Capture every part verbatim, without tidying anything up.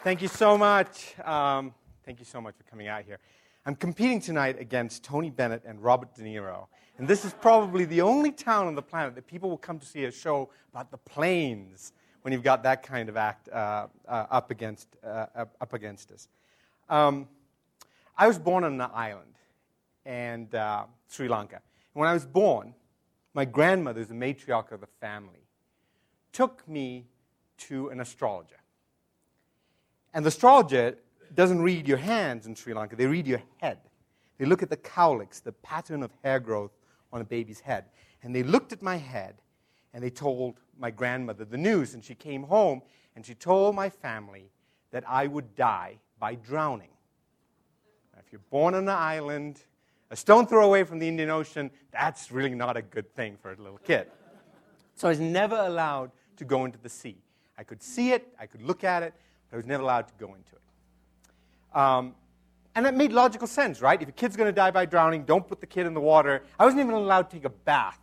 Thank you so much. Um, thank you so much for coming out here. I'm competing tonight against Tony Bennett and Robert De Niro. And this is probably the only town on the planet that people will come to see a show about the planes when you've got that kind of act uh, uh, up against uh, up against us. Um, I was born on an island, and uh, Sri Lanka. And when I was born, my grandmother, the matriarch of the family, took me to an astrologer. And the astrologer doesn't read your hands in Sri Lanka. They read your head. They look at the cowlicks, the pattern of hair growth on a baby's head. And they looked at my head, and they told my grandmother the news. And she came home, and she told my family that I would die by drowning. Now, if you're born on an island, a stone throw away from the Indian Ocean, that's really not a good thing for a little kid. So I was never allowed to go into the sea. I could see it, I could look at it, but I was never allowed to go into it. Um, and that made logical sense, right? If a kid's going to die by drowning, don't put the kid in the water. I wasn't even allowed to take a bath.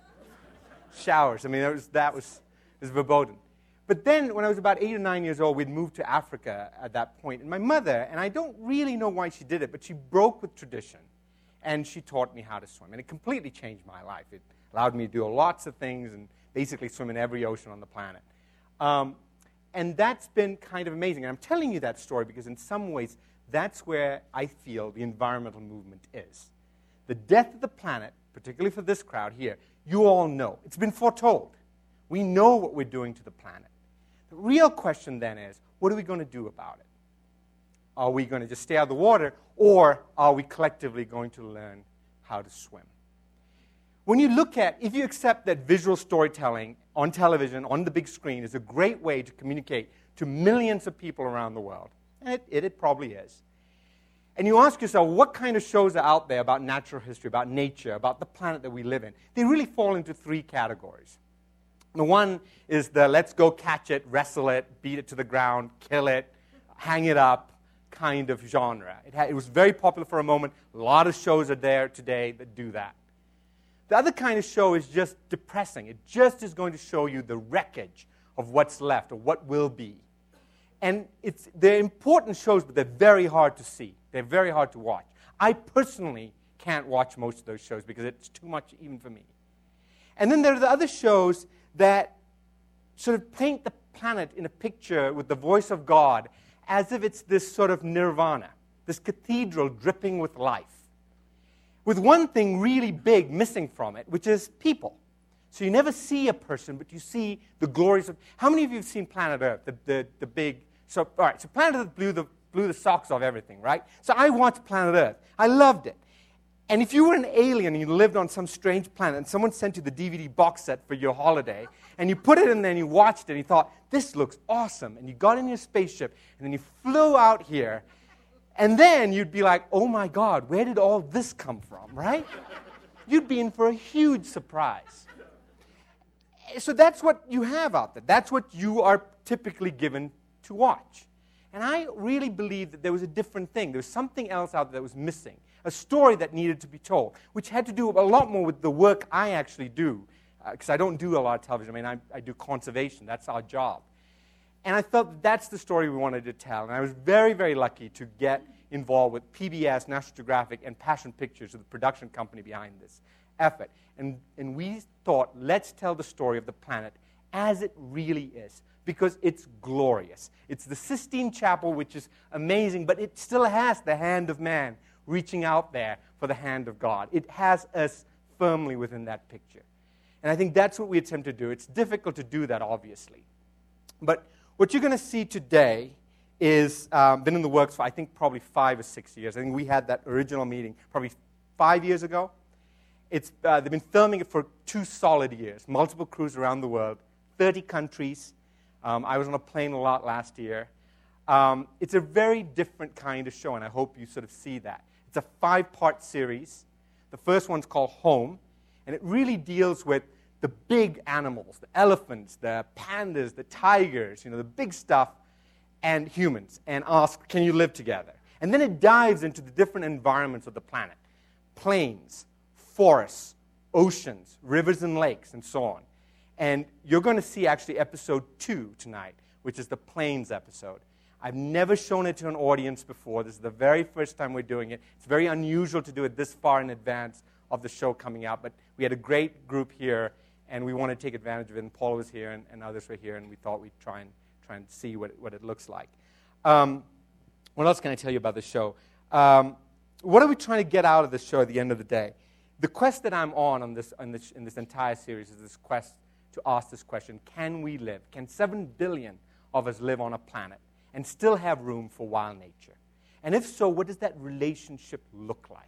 Showers. I mean, that was, that was, was verboten. But then, when I was about eight or nine years old, we'd moved to Africa at that point. And my mother, and I don't really know why she did it, but she broke with tradition. And she taught me how to swim. And it completely changed my life. It allowed me to do lots of things and basically swim in every ocean on the planet. Um, and that's been kind of amazing. And I'm telling you that story because in some ways, that's where I feel the environmental movement is. The death of the planet, particularly for this crowd here, you all know. It's been foretold. We know what we're doing to the planet. The real question then is, what are we going to do about it? Are we going to just stay out of the water, or are we collectively going to learn how to swim? When you look at, if you accept that visual storytelling on television, on the big screen, is a great way to communicate to millions of people around the world, and it, it, it probably is, and you ask yourself, what kind of shows are out there about natural history, about nature, about the planet that we live in? They really fall into three categories. The one is the let's go catch it, wrestle it, beat it to the ground, kill it, hang it up kind of genre. It, had, it was very popular for a moment. A lot of shows are there today that do that. The other kind of show is just depressing. It just is going to show you the wreckage of what's left, or what will be. And it's, they're important shows, but they're very hard to see. They're very hard to watch. I personally can't watch most of those shows because it's too much even for me. And then there are the other shows that sort of paint the planet in a picture with the voice of God as if it's this sort of nirvana, this cathedral dripping with life, with one thing really big missing from it, which is people. So you never see a person, but you see the glories of... How many of you have seen Planet Earth, the, the, the big... So, all right, so Planet Earth blew the, blew the socks off everything, right? So I watched Planet Earth. I loved it. And if you were an alien and you lived on some strange planet and someone sent you the D V D box set for your holiday, and you put it in there and you watched it and you thought, this looks awesome, and you got in your spaceship and then you flew out here, and then you'd be like, oh my God, where did all this come from, right? You'd be in for a huge surprise. So that's what you have out there. That's what you are typically given to watch. And I really believe that there was a different thing. There was something else out there that was missing. A story that needed to be told, which had to do a lot more with the work I actually do, because uh, I don't do a lot of television. I mean, I, I do conservation. That's our job. And I felt that's the story we wanted to tell. And I was very, very lucky to get involved with P B S, National Geographic, and Passion Pictures, the production company behind this effort. And, and we thought, let's tell the story of the planet as it really is, because it's glorious. It's the Sistine Chapel, which is amazing, but it still has the hand of man reaching out there for the hand of God. It has us firmly within that picture. And I think that's what we attempt to do. It's difficult to do that, obviously. But what you're going to see today is um, been in the works for, I think, probably five or six years. I think we had that original meeting probably five years ago. It's, uh, they've been filming it for two solid years, multiple crews around the world, thirty countries. Um, I was on a plane a lot last year. Um, it's a very different kind of show, and I hope you sort of see that. It's a five-part series. The first one's called Home, and it really deals with the big animals, the elephants, the pandas, the tigers, you know, the big stuff, and humans, and asks, can you live together? And then it dives into the different environments of the planet, plains, forests, oceans, rivers and lakes, and so on. And you're going to see actually episode two tonight, which is the plains episode. I've never shown it to an audience before. This is the very first time we're doing it. It's very unusual to do it this far in advance of the show coming out, but we had a great group here, and we wanted to take advantage of it, and Paul was here, and, and others were here, and we thought we'd try and try and see what it, what it looks like. Um, what else can I tell you about the show? Um, what are we trying to get out of the show at the end of the day? The quest that I'm on, on this, on this, in this entire series is this quest to ask this question: can we live? Can seven billion of us live on a planet and still have room for wild nature? And if so, what does that relationship look like?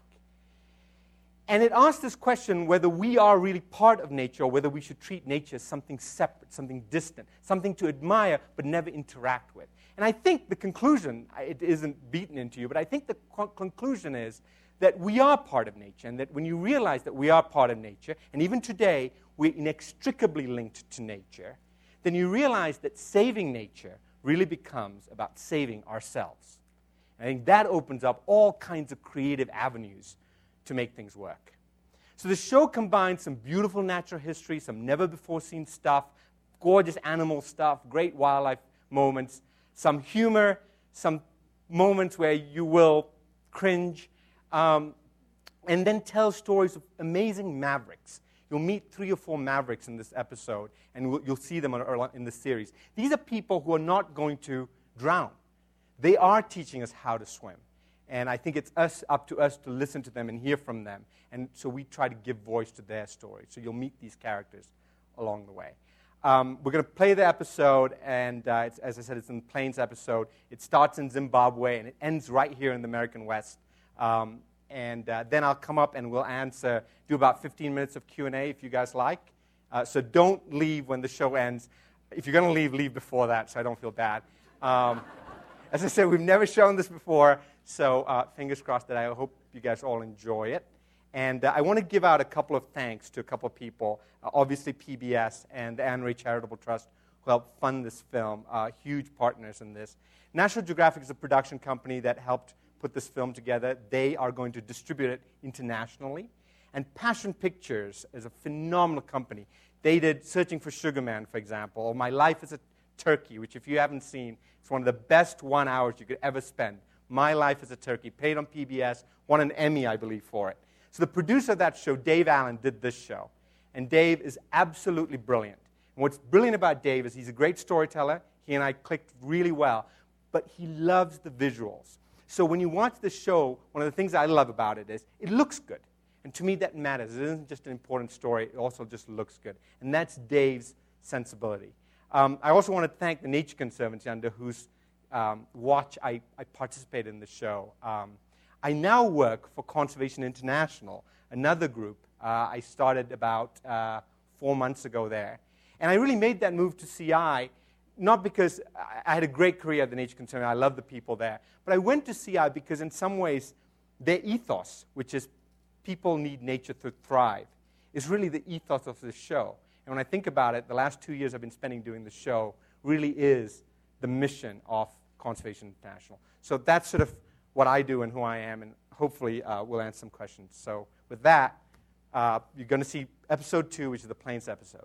And it asks this question whether we are really part of nature or whether we should treat nature as something separate, something distant, something to admire but never interact with. And I think the conclusion, it isn't beaten into you, but I think the co- conclusion is that we are part of nature, and that when you realize that we are part of nature, and even today we're inextricably linked to nature, then you realize that saving nature really becomes about saving ourselves. I think that opens up all kinds of creative avenues to make things work. So the show combines some beautiful natural history, some never-before-seen stuff, gorgeous animal stuff, great wildlife moments, some humor, some moments where you will cringe, um, and then tell stories of amazing mavericks. You'll meet three or four mavericks in this episode, and we'll, you'll see them in the series. These are people who are not going to drown. They are teaching us how to swim. And I think it's us, up to us to listen to them and hear from them. And so we try to give voice to their stories. So you'll meet these characters along the way. Um, we're going to play the episode, and uh, it's, as I said, it's in the Plains episode. It starts in Zimbabwe, and it ends right here in the American West. Um, and uh, then I'll come up and we'll answer, do about fifteen minutes of Q and A if you guys like. Uh, so don't leave when the show ends. If you're going to leave, leave before that, so I don't feel bad. Um, as I said, we've never shown this before, so uh, fingers crossed that I hope you guys all enjoy it. And uh, I want to give out a couple of thanks to a couple of people. Uh, obviously, P B S and the Anne Ray Charitable Trust, who helped fund this film, uh, huge partners in this. National Geographic is a production company that helped put this film together. They are going to distribute it internationally. And Passion Pictures is a phenomenal company. They did Searching for Sugar Man, for example, or My Life as a Turkey, which if you haven't seen, it's one of the best one hours you could ever spend. My Life as a Turkey, paid on P B S, won an Emmy, I believe, for it. So the producer of that show, Dave Allen, did this show. And Dave is absolutely brilliant. And what's brilliant about Dave is he's a great storyteller. He and I clicked really well. But he loves the visuals. So when you watch the show, one of the things I love about it is it looks good. And to me, that matters. It isn't just an important story. It also just looks good. And that's Dave's sensibility. Um, I also want to thank the Nature Conservancy, under whose um, watch I, I participated in the show. Um, I now work for Conservation International, another group. Uh, I started about uh, four months ago there. And I really made that move to C I, not because I had a great career at the Nature Conservancy. I love the people there. But I went to C I because in some ways, their ethos, which is people need nature to thrive, is really the ethos of this show. And when I think about it, the last two years I've been spending doing the show really is the mission of Conservation International. So that's sort of what I do and who I am, and hopefully uh, we'll answer some questions. So with that, uh, you're going to see episode two, which is the Plains episode.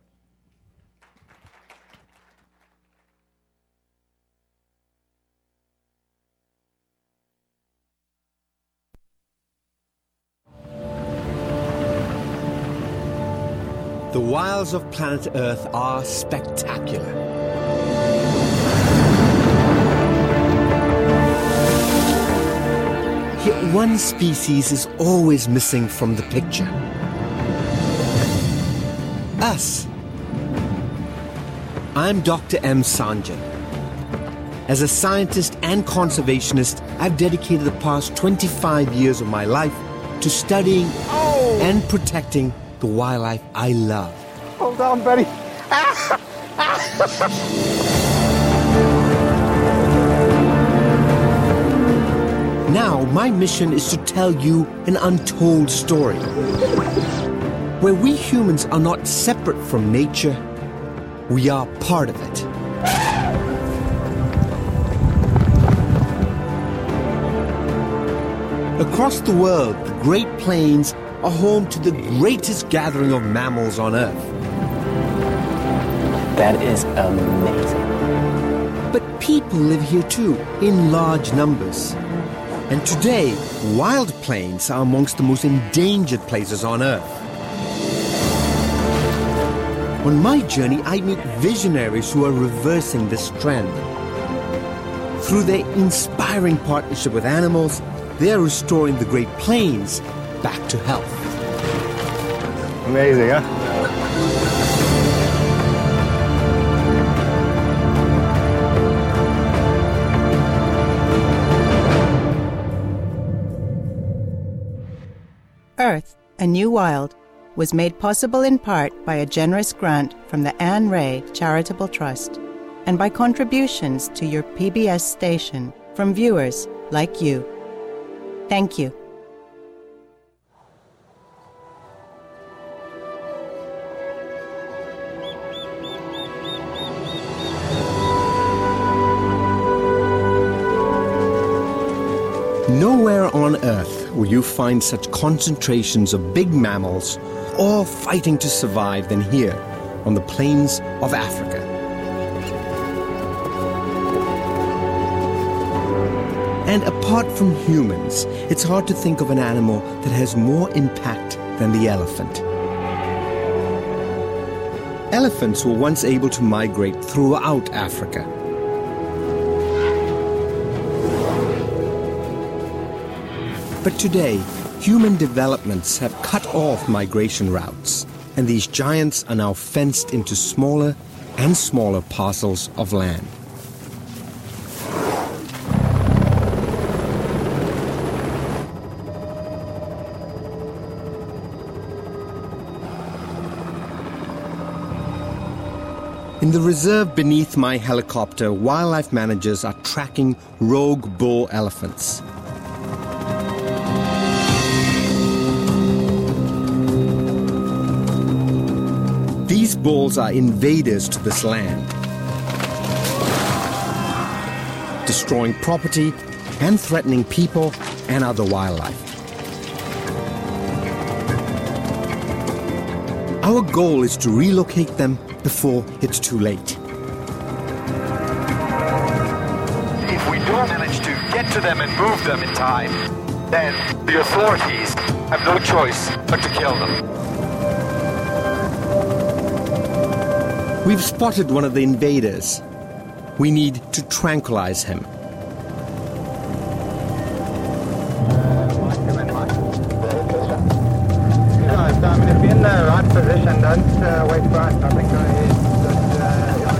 The wilds of planet Earth are spectacular. Yet one species is always missing from the picture. Us. I'm Doctor M. Sanjan. As a scientist and conservationist, I've dedicated the past twenty-five years of my life to studying oh. and protecting the wildlife I love. Hold on, buddy. Now, my mission is to tell you an untold story, where we humans are not separate from nature, we are part of it. Across the world, the Great Plains are home to the greatest gathering of mammals on Earth. That is amazing. But people live here too, in large numbers. And today, wild plains are amongst the most endangered places on Earth. On my journey, I meet visionaries who are reversing this trend. Through their inspiring partnership with animals, they are restoring the Great Plains back to health. Amazing, huh? Earth, A New Wild was made possible in part by a generous grant from the Anne Ray Charitable Trust and by contributions to your P B S station from viewers like you. Thank you. Nowhere on Earth will you find such concentrations of big mammals all fighting to survive than here on the plains of Africa. And apart from humans, it's hard to think of an animal that has more impact than the elephant. Elephants were once able to migrate throughout Africa. But today, human developments have cut off migration routes, and these giants are now fenced into smaller and smaller parcels of land. In the reserve beneath my helicopter, wildlife managers are tracking rogue bull elephants. These bulls are invaders to this land, destroying property and threatening people and other wildlife. Our goal is to relocate them before it's too late. If we don't manage to get to them and move them in time, then the authorities have no choice but to kill them. We've spotted one of the invaders. We need to tranquilize him. I mean, if you're in the right position, don't uh, wait for us. I think go ahead. But, uh,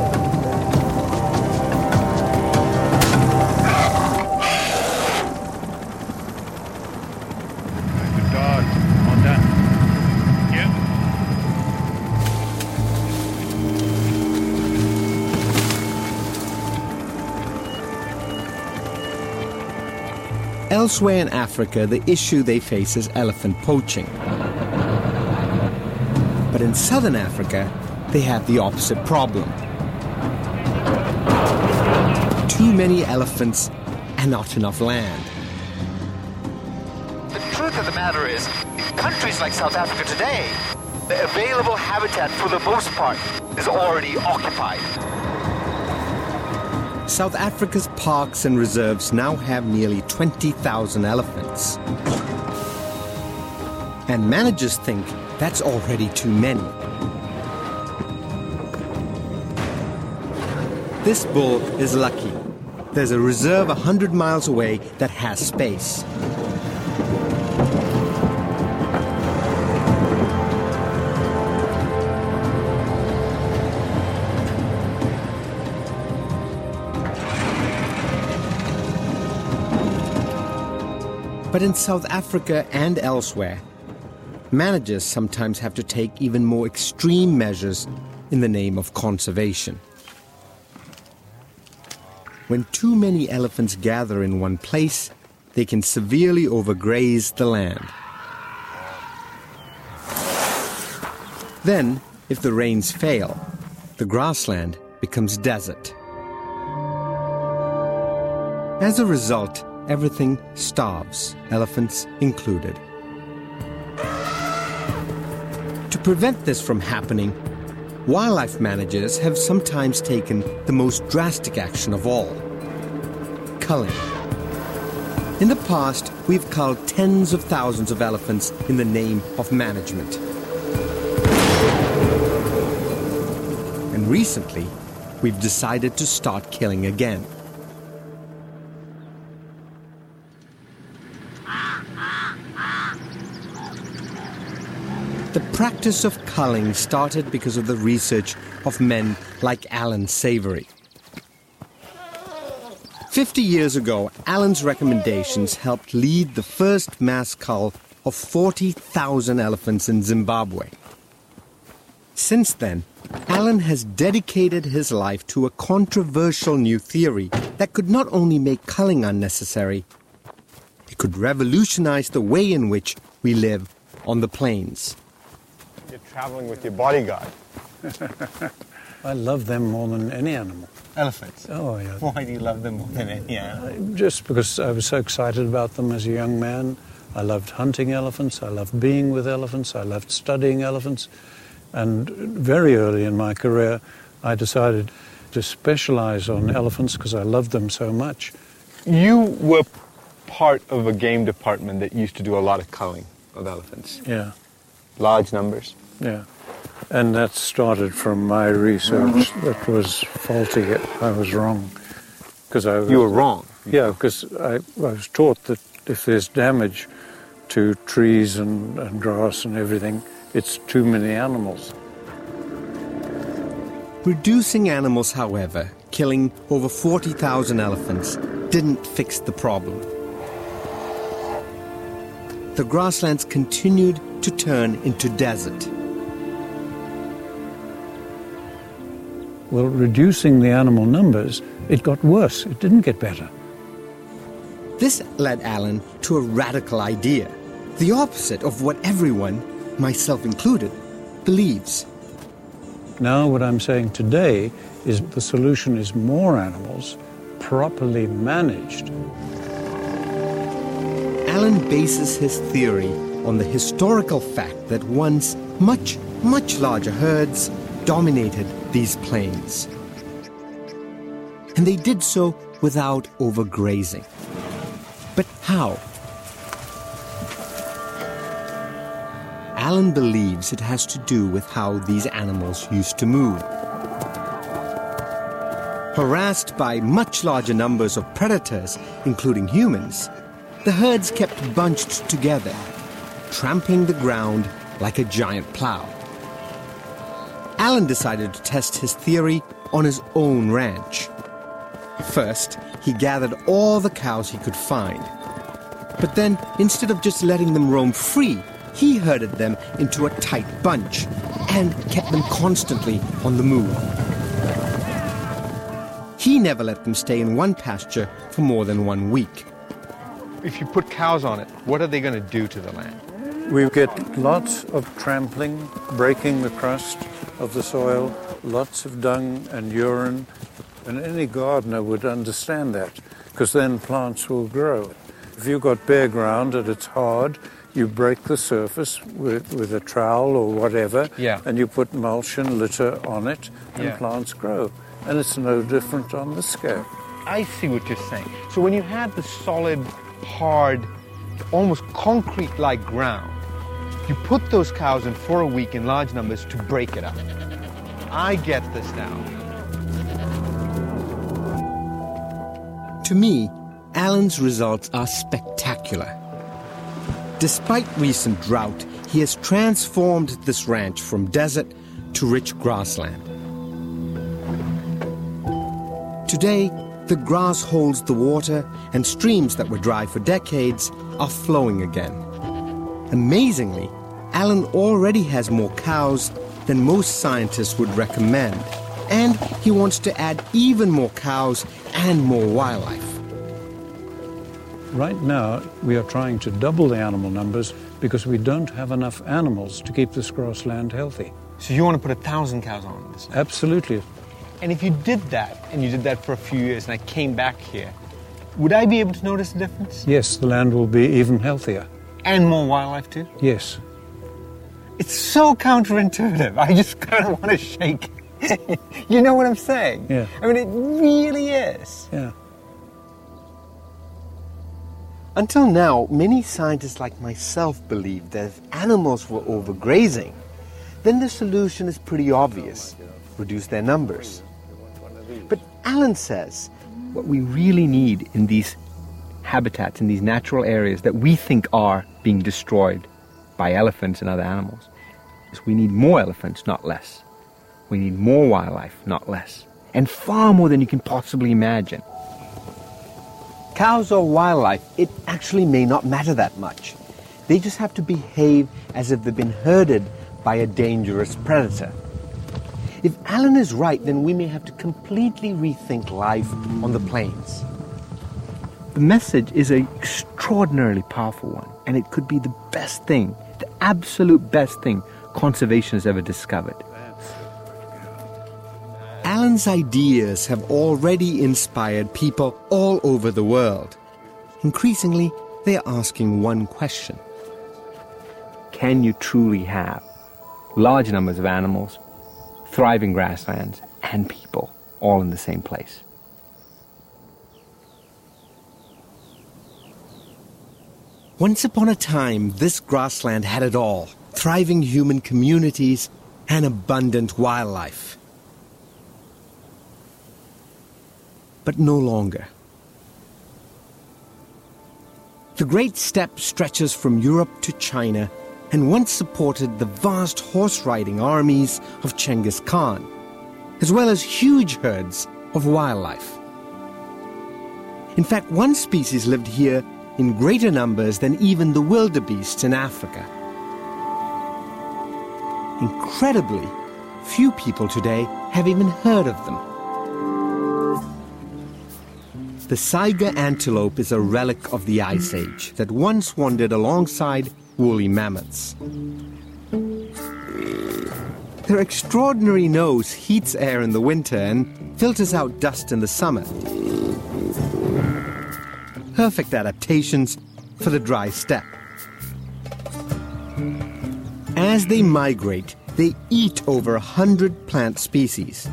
Good dog. All done. Yep. Elsewhere in Africa, the issue they face is elephant poaching. But in southern Africa, they have the opposite problem. Too many elephants and not enough land. The truth of the matter is, in countries like South Africa today, the available habitat for the most part is already occupied. South Africa's parks and reserves now have nearly twenty thousand elephants. And managers think that's already too many. This bull is lucky. There's a reserve a hundred miles away that has space. But in South Africa and elsewhere, managers sometimes have to take even more extreme measures in the name of conservation. When too many elephants gather in one place, they can severely overgraze the land. Then, if the rains fail, the grassland becomes desert. As a result, everything starves, elephants included. To prevent this from happening, wildlife managers have sometimes taken the most drastic action of all: culling. In the past, we've culled tens of thousands of elephants in the name of management. And recently, we've decided to start killing again. The practice of culling started because of the research of men like Alan Savory. Fifty years ago, Alan's recommendations helped lead the first mass cull of forty thousand elephants in Zimbabwe. Since then, Alan has dedicated his life to a controversial new theory that could not only make culling unnecessary, it could revolutionize the way in which we live on the plains. You're traveling with your bodyguard. I love them more than any animal. Elephants? Oh, yeah. Why do you love them more than any animal? Just because I was so excited about them as a young man. I loved hunting elephants. I loved being with elephants. I loved studying elephants. And very early in my career, I decided to specialize on elephants because I loved them so much. You were part of a game department that used to do a lot of culling of elephants. Yeah. Large numbers. Yeah. And that started from my research that was faulty. I was wrong. Because I was, You were wrong? Yeah, because I, I was taught that if there's damage to trees and, and grass and everything, it's too many animals. Reducing animals, however, killing over forty thousand elephants, didn't fix the problem. The grasslands continued to turn into desert. Well, reducing the animal numbers, it got worse. It didn't get better. This led Alan to a radical idea, the opposite of what everyone, myself included, believes. Now what I'm saying today is the solution is more animals, properly managed. Alan bases his theory on the historical fact that once much, much larger herds dominated these plains. And they did so without overgrazing. But how? Alan believes it has to do with how these animals used to move. Harassed by much larger numbers of predators, including humans, the herds kept bunched together, trampling the ground like a giant plow. Alan decided to test his theory on his own ranch. First, he gathered all the cows he could find. But then, instead of just letting them roam free, he herded them into a tight bunch and kept them constantly on the move. He never let them stay in one pasture for more than one week. If you put cows on it, what are they going to do to the land? We get lots of trampling, breaking the crust of the soil, lots of dung and urine, and any gardener would understand that, because then plants will grow. If you've got bare ground and it's hard, you break the surface with, with a trowel or whatever, yeah. and you put mulch and litter on it, and yeah. plants grow. And it's no different on this scale. I see what you're saying. So when you had the solid, hard, almost concrete-like ground, you put those cows in for a week in large numbers to break it up. I get this now. To me, Alan's results are spectacular. Despite recent drought, he has transformed this ranch from desert to rich grassland. Today, the grass holds the water, and streams that were dry for decades are flowing again. Amazingly, Alan already has more cows than most scientists would recommend, and he wants to add even more cows and more wildlife. Right now, we are trying to double the animal numbers because we don't have enough animals to keep this grassland healthy. So you want to put a thousand cows on this land? Absolutely. And if you did that, and you did that for a few years, and I came back here, would I be able to notice the difference? Yes, the land will be even healthier. And more wildlife too? Yes. It's so counterintuitive. I just kind of want to shake. You know what I'm saying? Yeah. I mean, it really is. Yeah. Until now, many scientists like myself believed that if animals were overgrazing, then the solution is pretty obvious: reduce their numbers. But Alan says what we really need in these habitats, in these natural areas that we think are being destroyed by elephants and other animals, is we need more elephants, not less. We need more wildlife, not less. And far more than you can possibly imagine. Cows or wildlife, it actually may not matter that much. They just have to behave as if they've been herded by a dangerous predator. If Alan is right, then we may have to completely rethink life on the plains. The message is an extraordinarily powerful one, and it could be the best thing, the absolute best thing conservation has ever discovered. Alan's ideas have already inspired people all over the world. Increasingly, they are asking one question. Can you truly have large numbers of animals, thriving grasslands, and people all in the same place? Once upon a time, this grassland had it all: thriving human communities and abundant wildlife. But no longer. The Great Steppe stretches from Europe to China and once supported the vast horse-riding armies of Genghis Khan, as well as huge herds of wildlife. In fact, one species lived here in greater numbers than even the wildebeests in Africa. Incredibly, few people today have even heard of them. The Saiga antelope is a relic of the Ice Age that once wandered alongside woolly mammoths. Their extraordinary nose heats air in the winter and filters out dust in the summer. Perfect adaptations for the dry steppe. As they migrate, they eat over a hundred plant species.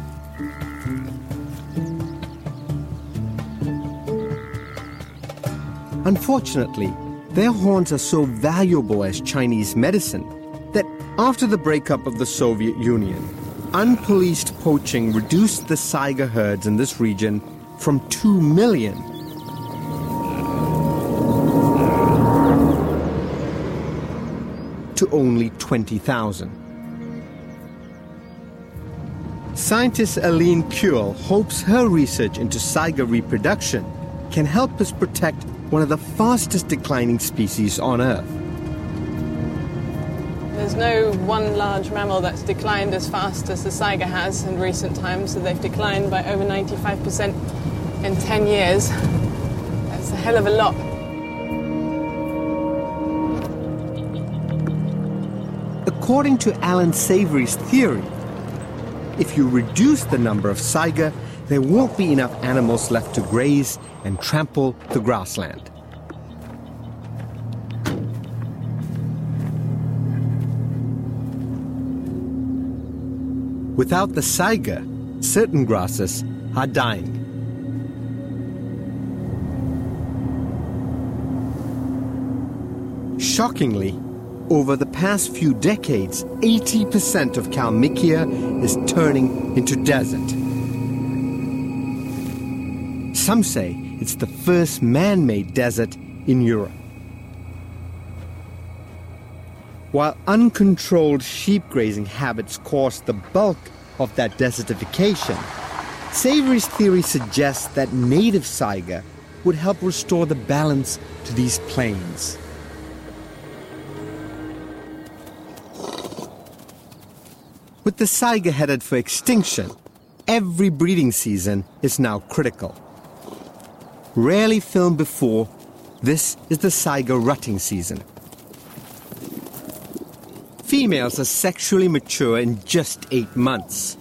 Unfortunately, their horns are so valuable as Chinese medicine that after the breakup of the Soviet Union, unpoliced poaching reduced the Saiga herds in this region from two million to only twenty thousand. Scientist Aline Kuehl hopes her research into Saiga reproduction can help us protect one of the fastest declining species on Earth. There's no one large mammal that's declined as fast as the Saiga has in recent times, so they've declined by over ninety-five percent in ten years. That's a hell of a lot. According to Alan Savory's theory, if you reduce the number of Saiga, there won't be enough animals left to graze and trample the grassland. Without the Saiga, certain grasses are dying. Shockingly, over the past few decades, eighty percent of Kalmykia is turning into desert. Some say it's the first man-made desert in Europe. While uncontrolled sheep grazing habits caused the bulk of that desertification, Savory's theory suggests that native Saiga would help restore the balance to these plains. With the Saiga headed for extinction, every breeding season is now critical. Rarely filmed before, this is the Saiga rutting season. Females are sexually mature in just eight months.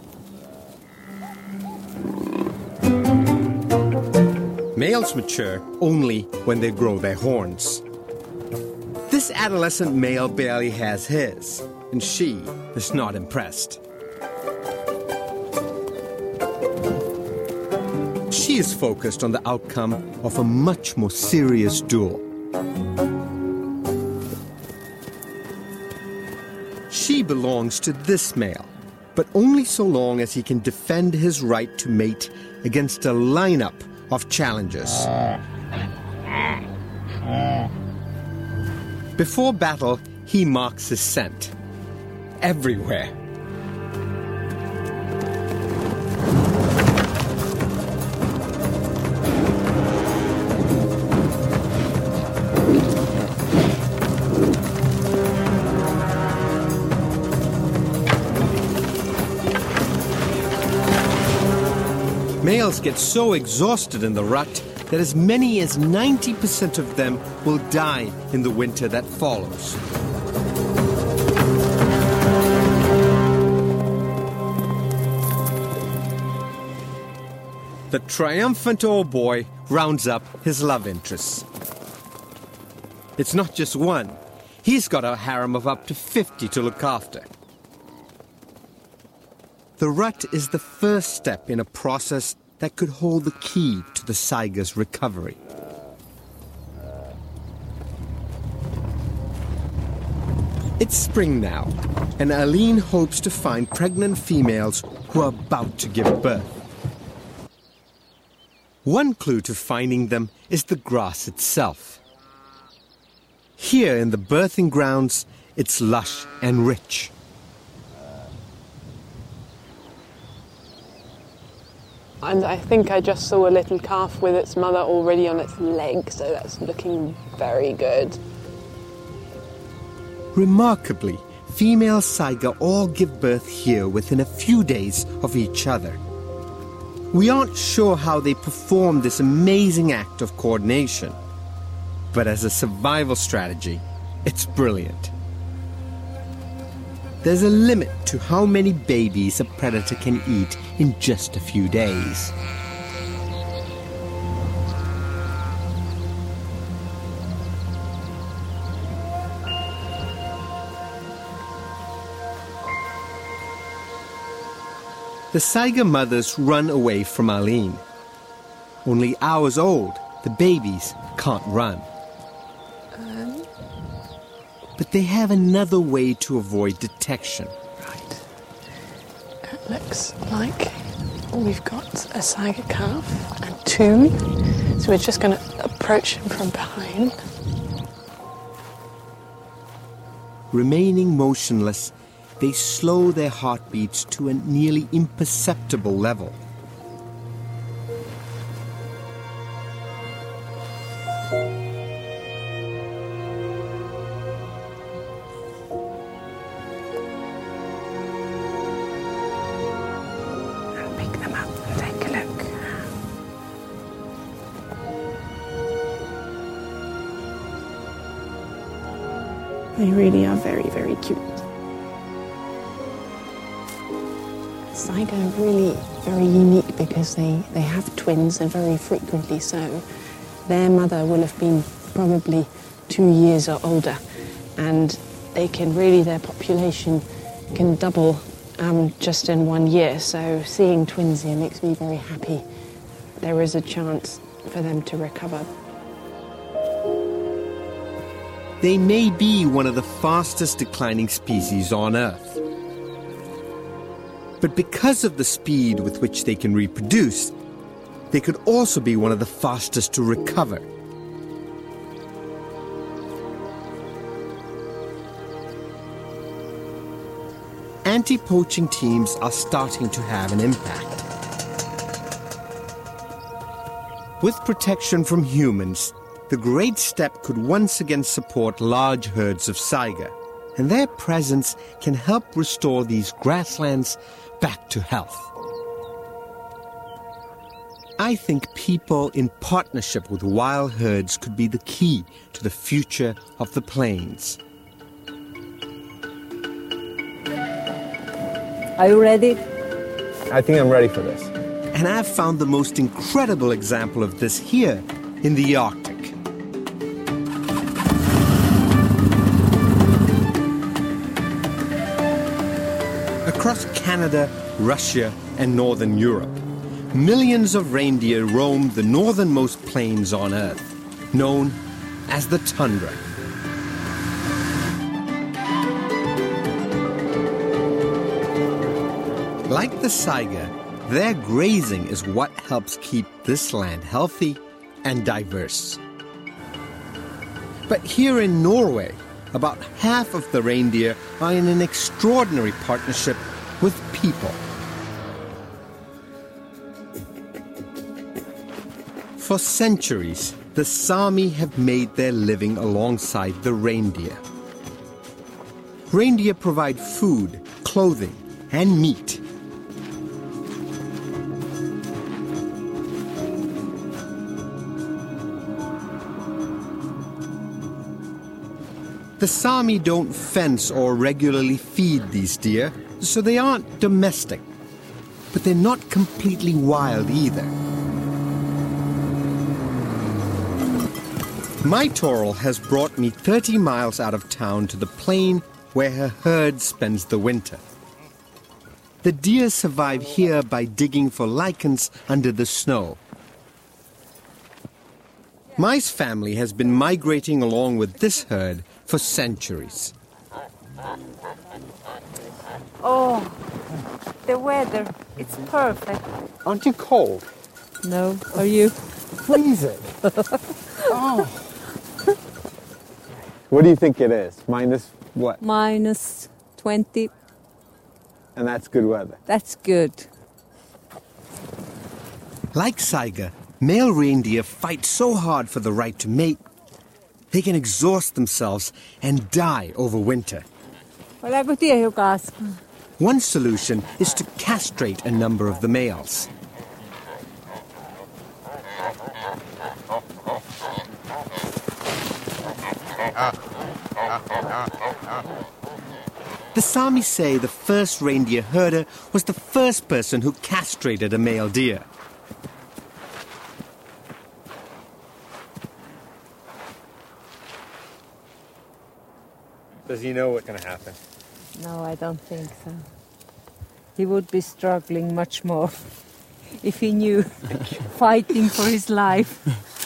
Males mature only when they grow their horns. This adolescent male barely has his. and she is not impressed. She is focused on the outcome of a much more serious duel. She belongs to this male, but only so long as he can defend his right to mate against a lineup of challengers. Before battle, he marks his scent everywhere. Males get so exhausted in the rut that as many as ninety percent of them will die in the winter that follows. The triumphant old boy rounds up his love interests. It's not just one. He's got a harem of up to fifty to look after. The rut is the first step in a process that could hold the key to the saiga's recovery. It's spring now, and Aline hopes to find pregnant females who are about to give birth. One clue to finding them is the grass itself. Here in the birthing grounds, it's lush and rich. And I think I just saw a little calf with its mother already on its leg, so that's looking very good. Remarkably, female saiga all give birth here within a few days of each other. We aren't sure how they perform this amazing act of coordination, but as a survival strategy, it's brilliant. There's a limit to how many babies a predator can eat in just a few days. The saiga mothers run away from Aline. Only hours old, the babies can't run. Um. But they have another way to avoid detection. Right. It looks like we've got a saiga calf and two. So we're just going to approach him from behind. Remaining motionless, they slow their heartbeats to a nearly imperceptible level. And pick them up and take a look. They really are very, very cute. Saiga are really very unique because they, they have twins and very frequently so. Their mother will have been probably two years or older, and they can really, their population can double um, just in one year. So seeing twins here makes me very happy. There is a chance for them to recover. They may be one of the fastest declining species on Earth. But because of the speed with which they can reproduce, they could also be one of the fastest to recover. Anti-poaching teams are starting to have an impact. With protection from humans, the great steppe could once again support large herds of saiga, and their presence can help restore these grasslands back to health. I think people in partnership with wild herds could be the key to the future of the plains. Are you ready? I think I'm ready for this. And I've found the most incredible example of this here in the Arctic. Across Canada, Russia, and northern Europe, millions of reindeer roam the northernmost plains on Earth, known as the tundra. Like the Saiga, their grazing is what helps keep this land healthy and diverse. But here in Norway, about half of the reindeer are in an extraordinary partnership with people. For centuries, the Sami have made their living alongside the reindeer. Reindeer provide food, clothing, and meat. The Sami don't fence or regularly feed these deer, so they aren't domestic. But they're not completely wild either. My Toril has brought me thirty miles out of town to the plain where her herd spends the winter. The deer survive here by digging for lichens under the snow. Mai's family has been migrating along with this herd for centuries. Oh, the weather, it's perfect. Aren't you cold? No, are you? Freezing. Oh. What do you think it is? Minus what? Minus twenty. And that's good weather. That's good. Like Saiga, male reindeer fight so hard for the right to mate, they can exhaust themselves and die over winter. One solution is to castrate a number of the males. The Sami say the first reindeer herder was the first person who castrated a male deer. Does he know what's going to happen? No, I don't think so. He would be struggling much more if he knew, fighting for his life.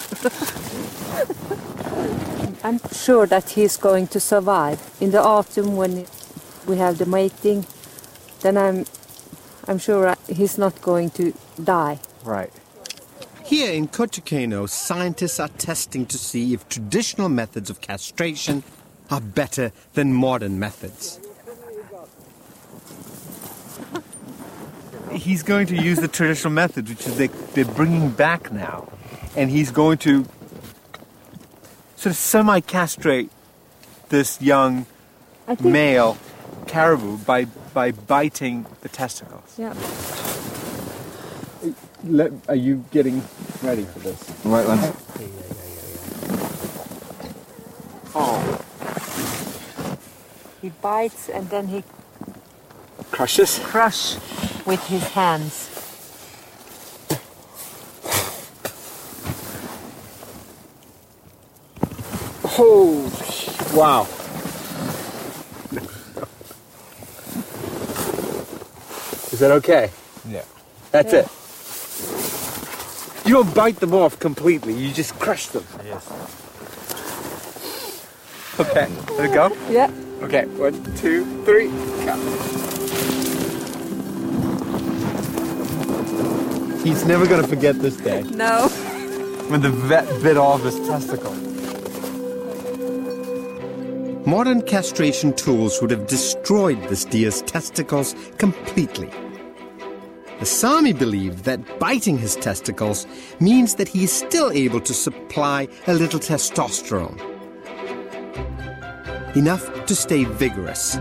I'm sure that he's going to survive. In the autumn, when we have the mating, then I'm, I'm sure he's not going to die. Right. Here in Kautokeino, scientists are testing to see if traditional methods of castration are better than modern methods. He's going to use the traditional method, which is they, they're bringing back now. And he's going to sort of semi-castrate this young male caribou by, by biting the testicles. Yeah. Let, are you getting ready for this? Right, Len? Oh. He bites and then he crushes? Crush with his hands. Oh, wow. Is that okay? Yeah. That's Yeah. it. You don't bite them off completely, you just crush them. Yes. Okay, let it go? Yeah. Okay, one, two, three, go. He's never going to forget this day. No. When the vet bit off his testicle. Modern castration tools would have destroyed this deer's testicles completely. The Sami believe that biting his testicles means that he is still able to supply a little testosterone. Enough to stay vigorous.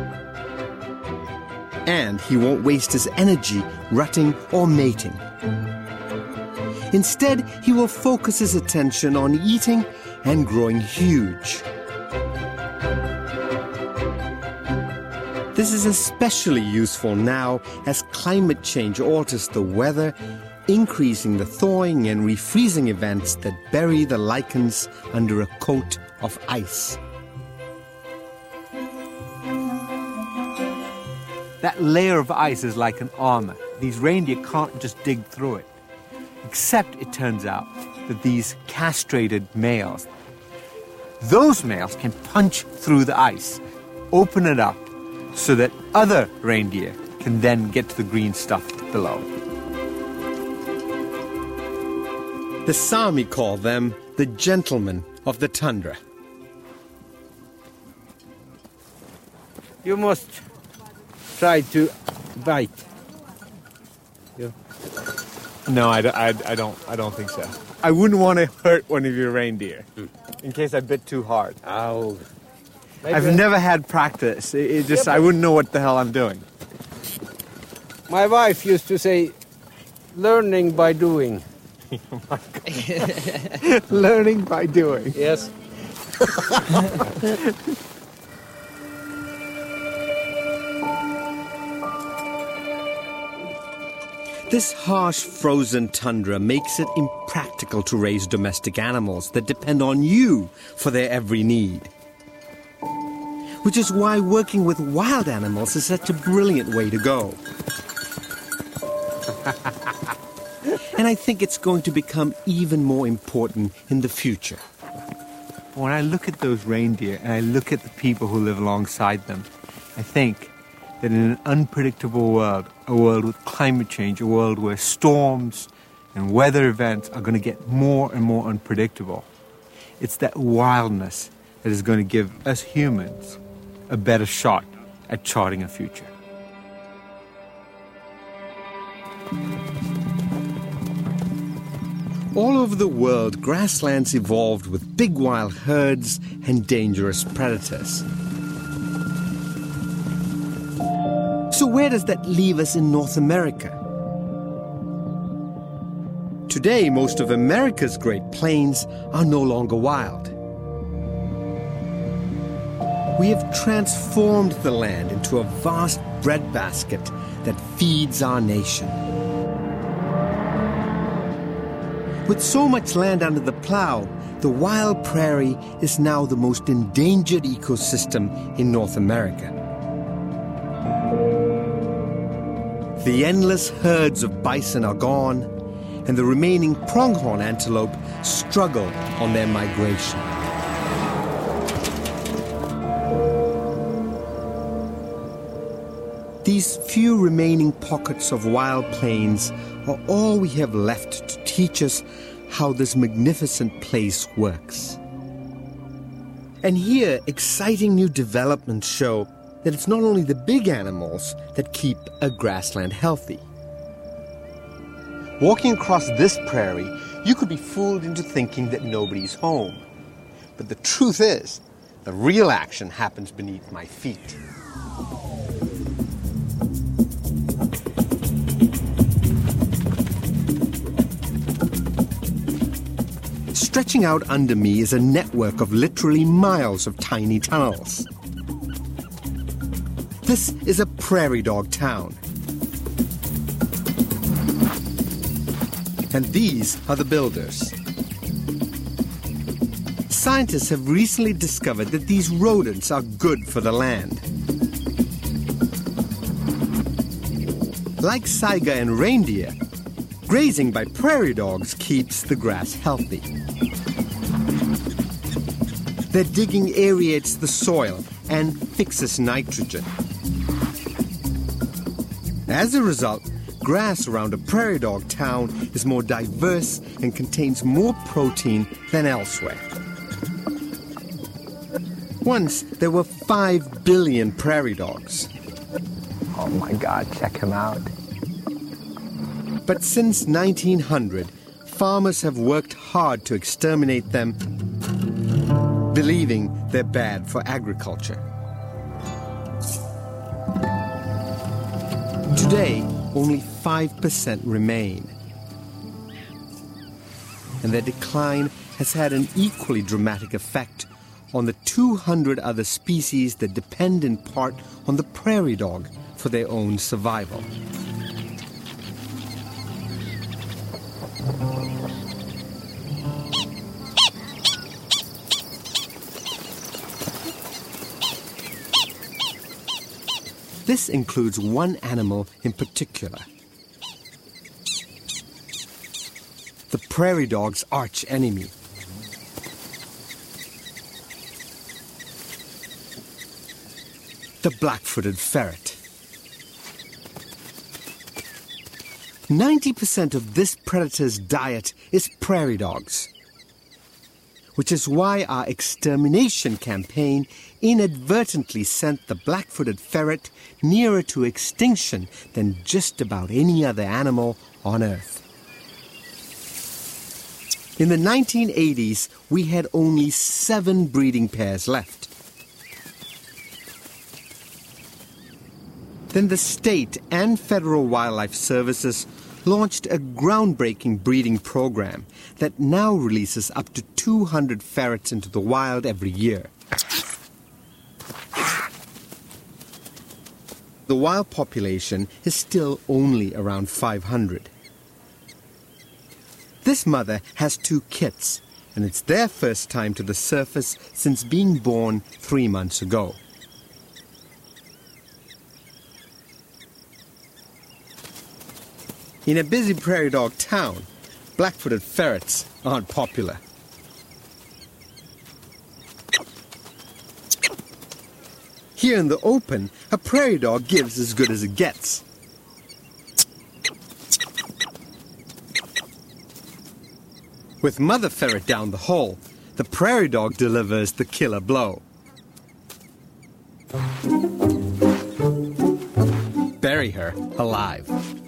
And he won't waste his energy rutting or mating. Instead, he will focus his attention on eating and growing huge. This is especially useful now as climate change alters the weather, increasing the thawing and refreezing events that bury the lichens under a coat of ice. That layer of ice is like an armor. These reindeer can't just dig through it. Except it turns out that these castrated males, those males can punch through the ice, open it up, so that other reindeer can then get to the green stuff below. The Sami call them the gentlemen of the tundra. You must try to bite. Yeah. No, I, I, I don't. I don't think so. I wouldn't want to hurt one of your reindeer mm. in case I bit too hard. Oh. Maybe I've never had practice. It, it just yeah, I wouldn't know what the hell I'm doing. My wife used to say, "Learning by doing." Oh my God. Learning by doing. Yes. This harsh frozen tundra makes it impractical to raise domestic animals that depend on you for their every need. Which is why working with wild animals is such a brilliant way to go. And I think it's going to become even more important in the future. When I look at those reindeer and I look at the people who live alongside them, I think that in an unpredictable world, a world with climate change, a world where storms and weather events are going to get more and more unpredictable, it's that wildness that is going to give us humans a better shot at charting a future. All over the world, grasslands evolved with big wild herds and dangerous predators. So where does that leave us in North America? Today, most of America's Great Plains are no longer wild. We have transformed the land into a vast breadbasket that feeds our nation. With so much land under the plow, the wild prairie is now the most endangered ecosystem in North America. The endless herds of bison are gone, and the remaining pronghorn antelope struggle on their migration. These few remaining pockets of wild plains are all we have left to teach us how this magnificent place works. And here, exciting new developments show that it's not only the big animals that keep a grassland healthy. Walking across this prairie, you could be fooled into thinking that nobody's home. But the truth is, the real action happens beneath my feet. Stretching out under me is a network of literally miles of tiny tunnels. This is a prairie dog town. And these are the builders. Scientists have recently discovered that these rodents are good for the land. Like saiga and reindeer, grazing by prairie dogs keeps the grass healthy. Their digging aerates the soil and fixes nitrogen. As a result, grass around a prairie dog town is more diverse and contains more protein than elsewhere. Once, there were five billion prairie dogs. Oh my God, check him out. But since nineteen hundred, farmers have worked hard to exterminate them, believing they're bad for agriculture. Today, only five percent remain. And their decline has had an equally dramatic effect on the two hundred other species that depend in part on the prairie dog for their own survival. This includes one animal in particular. The prairie dog's arch enemy. The black-footed ferret. ninety percent of this predator's diet is prairie dogs, which is why our extermination campaign inadvertently sent the black-footed ferret nearer to extinction than just about any other animal on Earth. In the nineteen eighties, we had only seven breeding pairs left. Then the state and federal wildlife services launched a groundbreaking breeding program that now releases up to two hundred ferrets into the wild every year. The wild population is still only around five hundred. This mother has two kits, and it's their first time to the surface since being born three months ago. In a busy prairie dog town, black-footed ferrets aren't popular. Here in the open, a prairie dog gives as good as it gets. With mother ferret down the hole, the prairie dog delivers the killer blow. Bury her alive.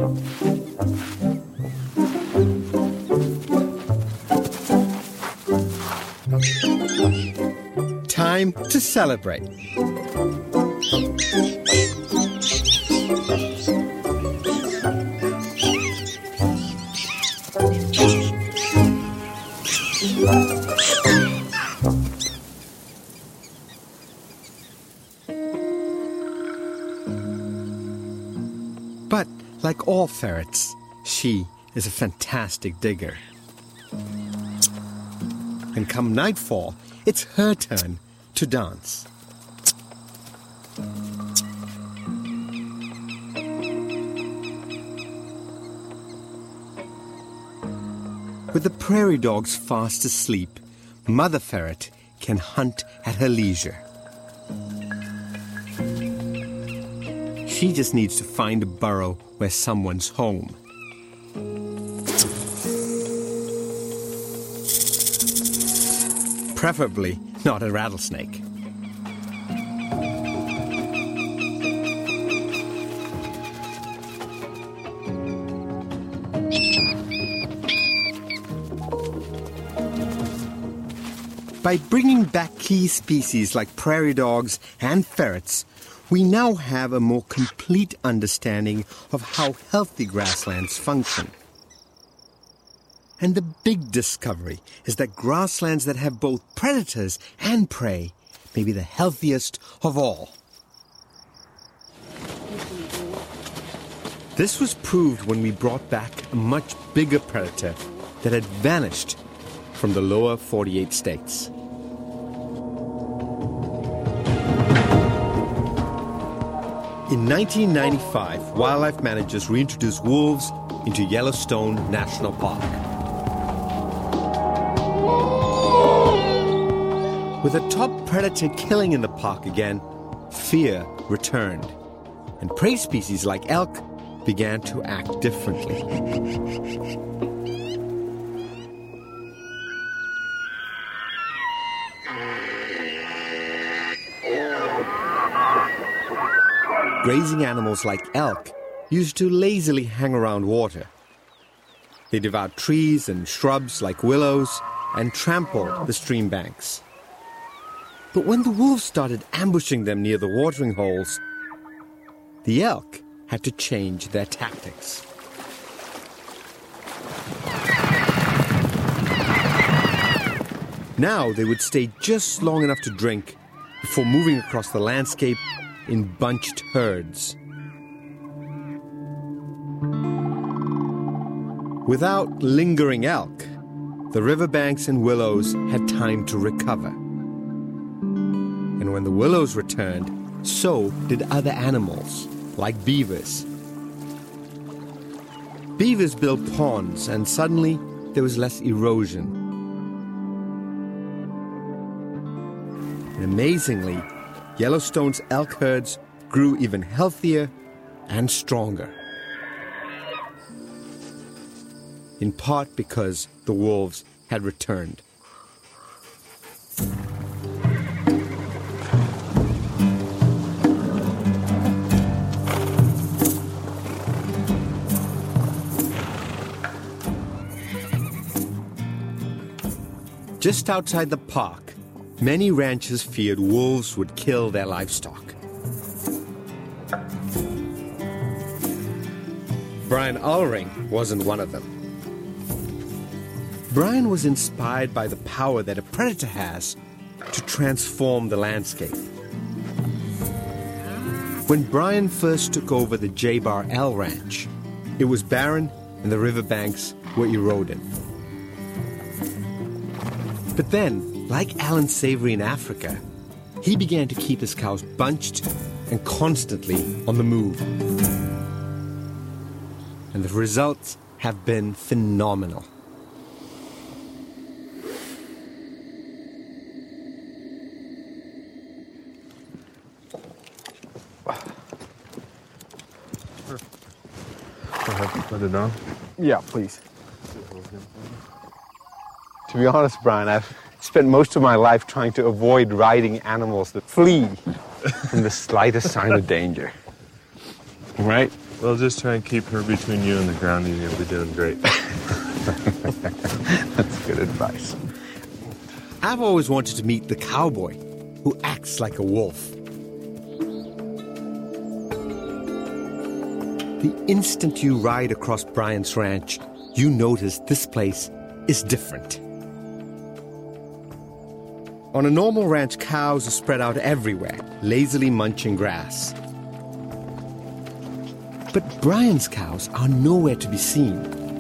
Time to celebrate. But like all ferrets, she is a fantastic digger. And come nightfall, it's her turn to dance. With the prairie dogs fast asleep, mother ferret can hunt at her leisure. She just needs to find a burrow where someone's home. Preferably not a rattlesnake. By bringing back key species like prairie dogs and ferrets, we now have a more complete understanding of how healthy grasslands function. And the big discovery is that grasslands that have both predators and prey may be the healthiest of all. This was proved when we brought back a much bigger predator that had vanished from the lower forty-eight states. In nineteen ninety-five, wildlife managers reintroduced wolves into Yellowstone National Park. With a top predator killing in the park again, fear returned, and prey species like elk began to act differently. Grazing animals like elk used to lazily hang around water. They devoured trees and shrubs like willows and trampled the stream banks. But when the wolves started ambushing them near the watering holes, the elk had to change their tactics. Now they would stay just long enough to drink before moving across the landscape in bunched herds. Without lingering elk, the riverbanks and willows had time to recover. And when the willows returned, so did other animals, like beavers. Beavers built ponds, and suddenly there was less erosion. And amazingly, Yellowstone's elk herds grew even healthier and stronger. In part because the wolves had returned. Just outside the park, many ranchers feared wolves would kill their livestock. Brian Ulring wasn't one of them. Brian was inspired by the power that a predator has to transform the landscape. When Brian first took over the J-Bar L Ranch, it was barren and the riverbanks were eroded. But then, like Alan Savory in Africa, he began to keep his cows bunched and constantly on the move. And the results have been phenomenal. Put it on? Yeah, please. To be honest, Brian, I've spent most of my life trying to avoid riding animals that flee from the slightest sign of danger. Right? Well, just try and keep her between you and the ground and you'll be doing great. That's good advice. I've always wanted to meet the cowboy who acts like a wolf. The instant you ride across Brian's ranch, you notice this place is different. On a normal ranch, cows are spread out everywhere, lazily munching grass. But Brian's cows are nowhere to be seen.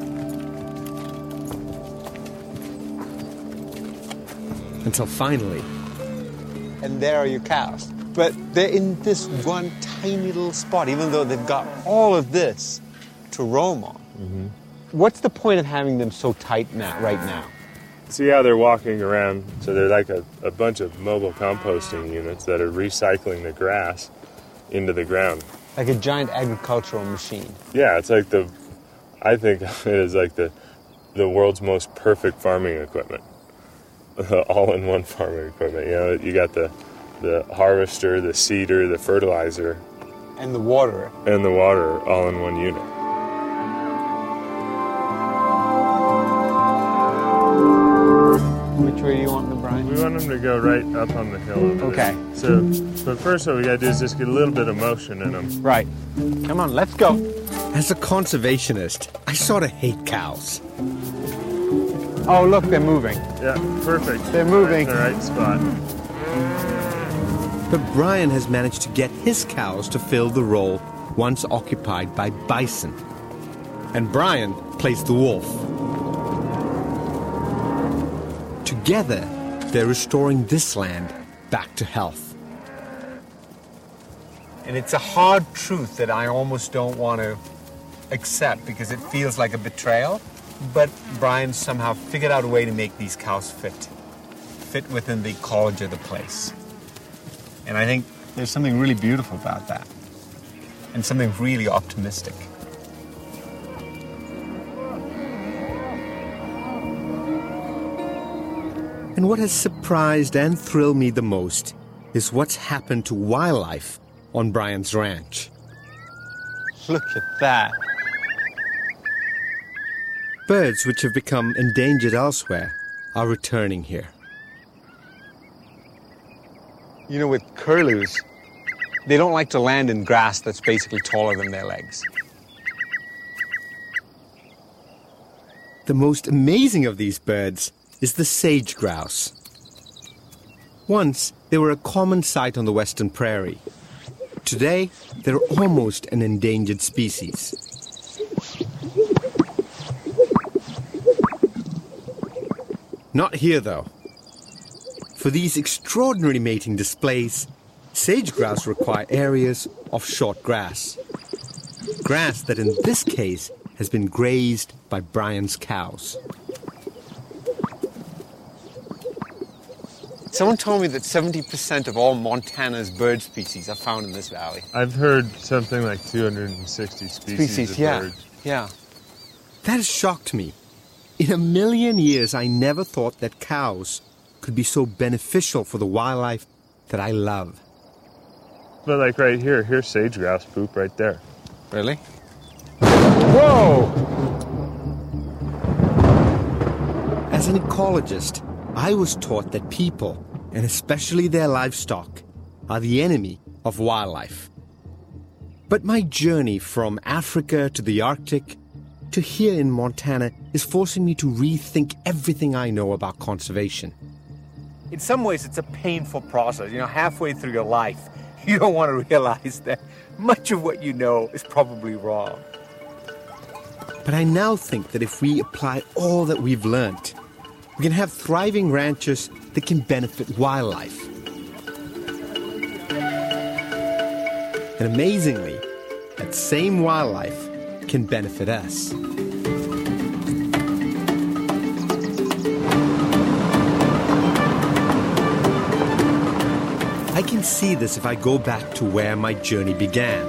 Until finally. And there are your cows. But they're in this one tiny little spot, even though they've got all of this to roam on. Mm-hmm. What's the point of having them so tight now, right now? See how they're walking around? So they're like a, a bunch of mobile composting units that are recycling the grass into the ground. Like a giant agricultural machine. Yeah, it's like the, I think of it as like the, the world's most perfect farming equipment. All-in-one farming equipment. You know, you got the, the harvester, the seeder, the fertilizer. And the water. And the water all in one unit. Which way do you want them, Brian? We want them to go right up on the hill. Okay. There. So, but first what we gotta do is just get a little bit of motion in them. Right. Come on, let's go. As a conservationist, I sort of hate cows. Oh, look, they're moving. Yeah, perfect. They're moving. Right in the right spot. But Brian has managed to get his cows to fill the role once occupied by bison. And Brian plays the wolf. Together, they're restoring this land back to health. And it's a hard truth that I almost don't want to accept because it feels like a betrayal. But Brian somehow figured out a way to make these cows fit. Fit within the ecology of the place. And I think there's something really beautiful about that. And something really optimistic. And what has surprised and thrilled me the most is what's happened to wildlife on Brian's ranch. Look at that. Birds which have become endangered elsewhere are returning here. You know, with curlews, they don't like to land in grass that's basically taller than their legs. The most amazing of these birds is the sage grouse. Once, they were a common sight on the western prairie. Today, they're almost an endangered species. Not here, though. For these extraordinary mating displays, Sage grouse require areas of short grass. Grass that in this case has been grazed by Brian's cows. Someone told me that seventy percent of all Montana's bird species are found in this valley. I've heard something like two hundred sixty species, Species, of yeah, birds. yeah. That has shocked me. In a million years, I never thought that cows could be so beneficial for the wildlife that I love. But like right here, here's sage grouse poop right there. Really? Whoa! As an ecologist, I was taught that people, and especially their livestock, are the enemy of wildlife. But my journey from Africa to the Arctic to here in Montana is forcing me to rethink everything I know about conservation. In some ways, it's a painful process. You know, halfway through your life, you don't want to realize that much of what you know is probably wrong. But I now think that if we apply all that we've learned, we can have thriving ranches that can benefit wildlife. And amazingly, that same wildlife can benefit us. I can see this if I go back to where my journey began.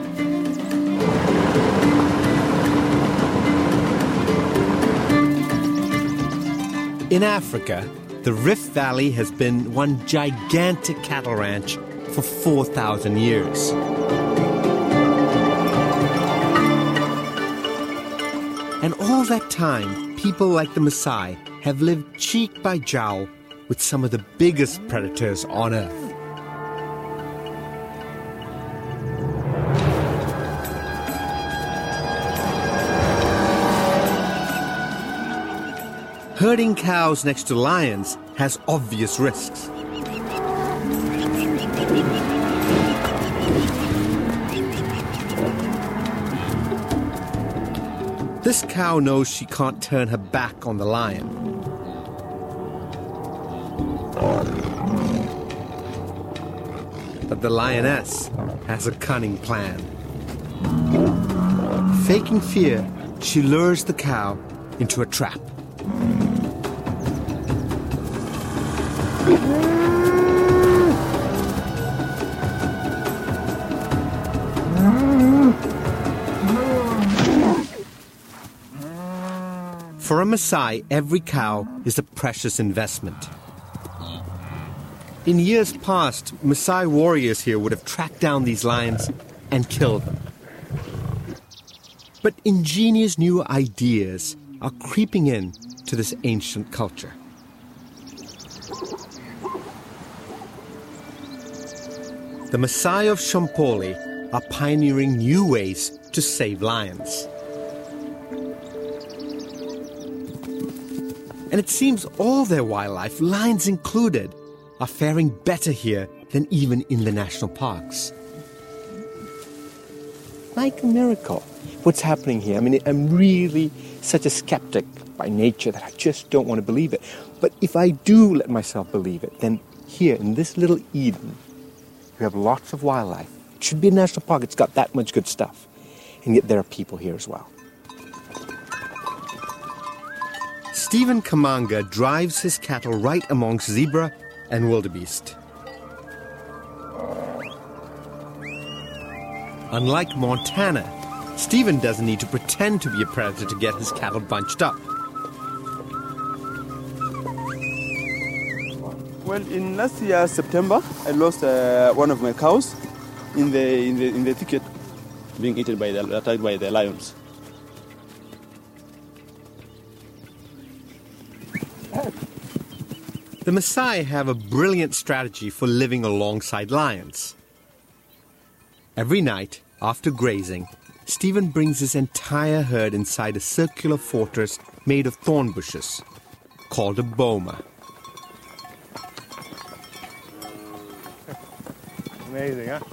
In Africa, the Rift Valley has been one gigantic cattle ranch for four thousand years. And all that time, people like the Maasai have lived cheek by jowl with some of the biggest predators on Earth. Herding cows next to lions has obvious risks. This cow knows she can't turn her back on the lion. But the lioness has a cunning plan. Faking fear, she lures the cow into a trap. For a Maasai, every cow is a precious investment. In years past, Maasai warriors here would have tracked down these lions and killed them. But ingenious new ideas are creeping in to this ancient culture. The Maasai of Shompole are pioneering new ways to save lions. And it seems all their wildlife, lions included, are faring better here than even in the national parks. Like a miracle. What's happening here? I mean, I'm really such a skeptic by nature that I just don't want to believe it. But if I do let myself believe it, then here in this little Eden, you have lots of wildlife. It should be a national park. It's got that much good stuff. And yet there are people here as well. Stephen Kamanga drives his cattle right amongst zebra and wildebeest. Unlike Montana, Stephen doesn't need to pretend to be a predator to get his cattle bunched up. Well, in last year September, I lost uh, one of my cows in the in the in the thicket, being eaten by the attacked by the lions. The Maasai have a brilliant strategy for living alongside lions. Every night, after grazing, Stephen brings his entire herd inside a circular fortress made of thorn bushes, called a boma. Amazing, huh?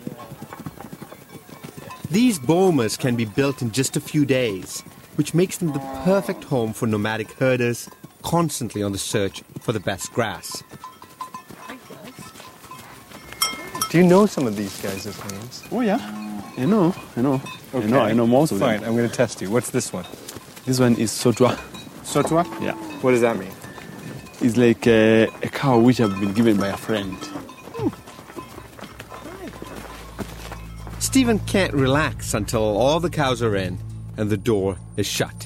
These bomas can be built in just a few days, which makes them the perfect home for nomadic herders constantly on the search for the best grass. Do you know some of these guys' names? Oh, yeah. I know. I know. Okay. I know. I know most of them. Fine. I'm going to test you. What's this one? This one is Sotwa. Sotwa? Yeah. What does that mean? It's like a, a cow which have been given by a friend. Stephen can't relax until all the cows are in and the door is shut.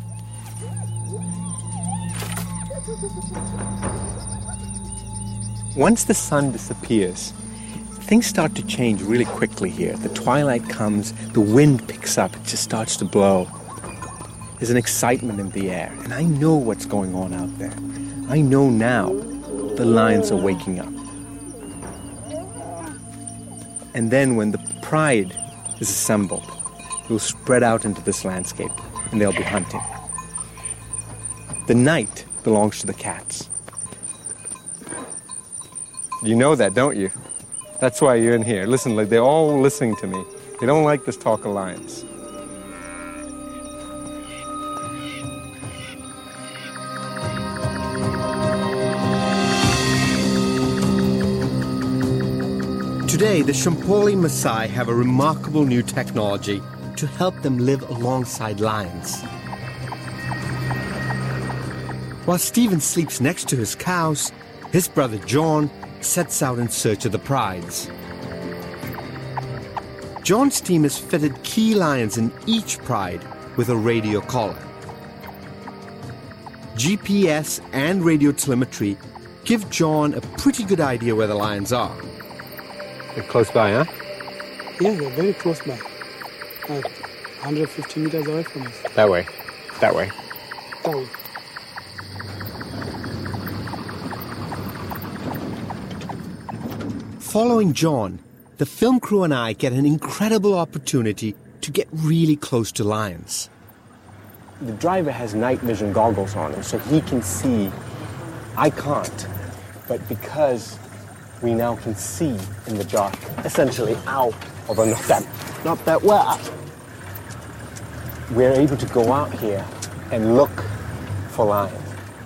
Once the sun disappears, things start to change really quickly here. The twilight comes, the wind picks up, it just starts to blow. There's an excitement in the air, and I know what's going on out there. I know now the lions are waking up. And then when the pride is assembled, they'll spread out into this landscape, and they'll be hunting. The night belongs to the cats. You know that, don't you? That's why you're in here. Listen, like they're all listening to me. They don't like this talk of lions. Today, the Shampoli Maasai have a remarkable new technology to help them live alongside lions. While Stephen sleeps next to his cows, his brother John sets out in search of the prides. John's team has fitted key lions in each pride with a radio collar. G P S and radio telemetry give John a pretty good idea where the lions are. They're close by, huh? Yeah, they're very close by. Like one hundred fifty meters away from us. That way. That way. That way. Following John, the film crew and I get an incredible opportunity to get really close to lions. The driver has night vision goggles on him, so he can see. I can't. But because we now can see in the dark, essentially out, although not that, not that well, we're able to go out here and look for lions.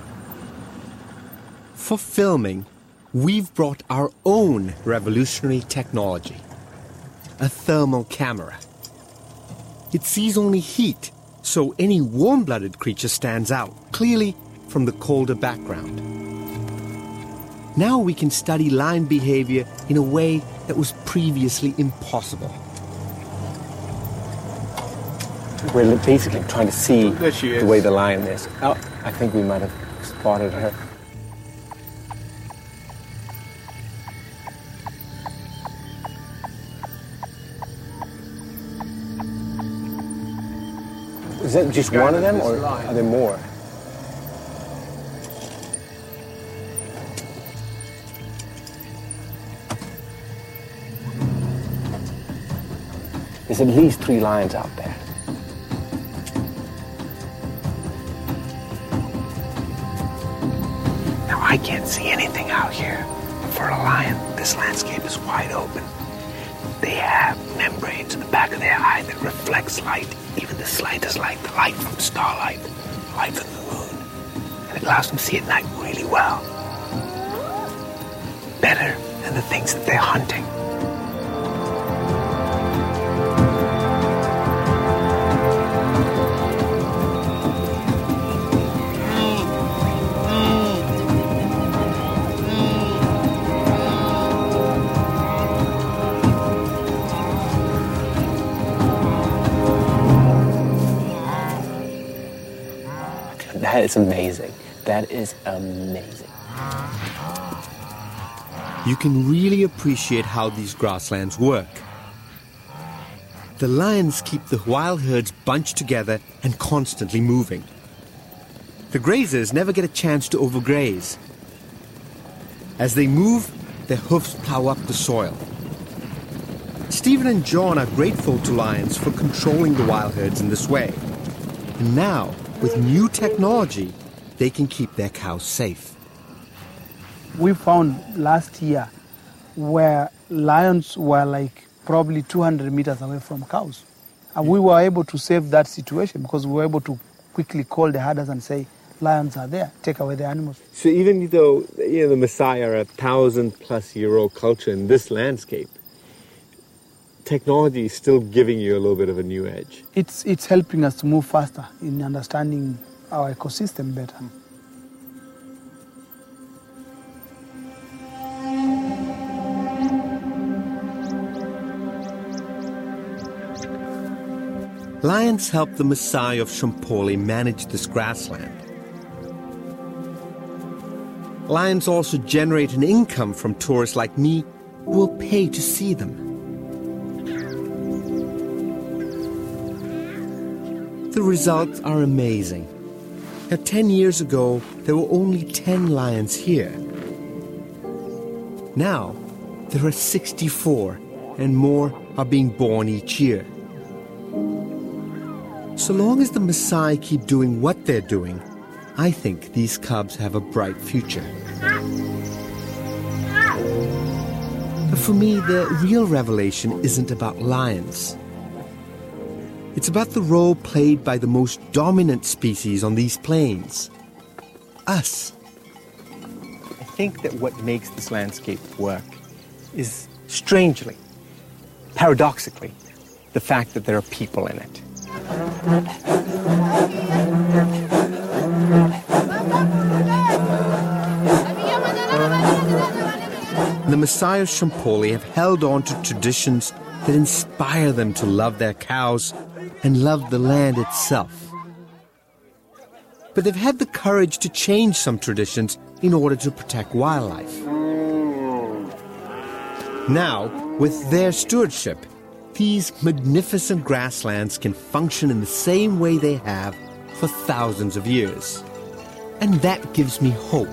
For filming, we've brought our own revolutionary technology, a thermal camera. It sees only heat, so any warm-blooded creature stands out clearly from the colder background. Now we can study lion behavior in a way that was previously impossible. We're basically trying to see the way the lion is. Oh, I think we might have spotted her. Is that just one of them, or are there more? There's at least three lions out there. Now, I can't see anything out here. For a lion, this landscape is wide open. They have membranes in the back of their eye that reflects light, even the slightest light, the light from starlight, the light from the moon. And it allows them to see at night really well. Better than the things that they're hunting. That is amazing. That is amazing. You can really appreciate how these grasslands work. The lions keep the wild herds bunched together and constantly moving. The grazers never get a chance to overgraze. As they move, their hoofs plow up the soil. Stephen and John are grateful to lions for controlling the wild herds in this way. And now, with new technology, they can keep their cows safe. We found last year where lions were like probably two hundred meters away from cows. And we were able to save that situation because we were able to quickly call the herders and say, lions are there, take away the animals. So even though, you know, the Maasai are a thousand plus year old culture in this landscape, technology is still giving you a little bit of a new edge. It's, it's helping us to move faster in understanding our ecosystem better. Lions help the Maasai of Champoly manage this grassland. Lions also generate an income from tourists like me who will pay to see them. The results are amazing. Now, ten years ago, there were only ten lions here. Now, there are sixty-four, and more are being born each year. So long as the Maasai keep doing what they're doing, I think these cubs have a bright future. But for me, the real revelation isn't about lions. It's about the role played by the most dominant species on these plains, us. I think that what makes this landscape work is, strangely, paradoxically, the fact that there are people in it. The Maasai of Champoly have held on to traditions that inspire them to love their cows and love the land itself. But they've had the courage to change some traditions in order to protect wildlife. Now, with their stewardship, these magnificent grasslands can function in the same way they have for thousands of years. And that gives me hope.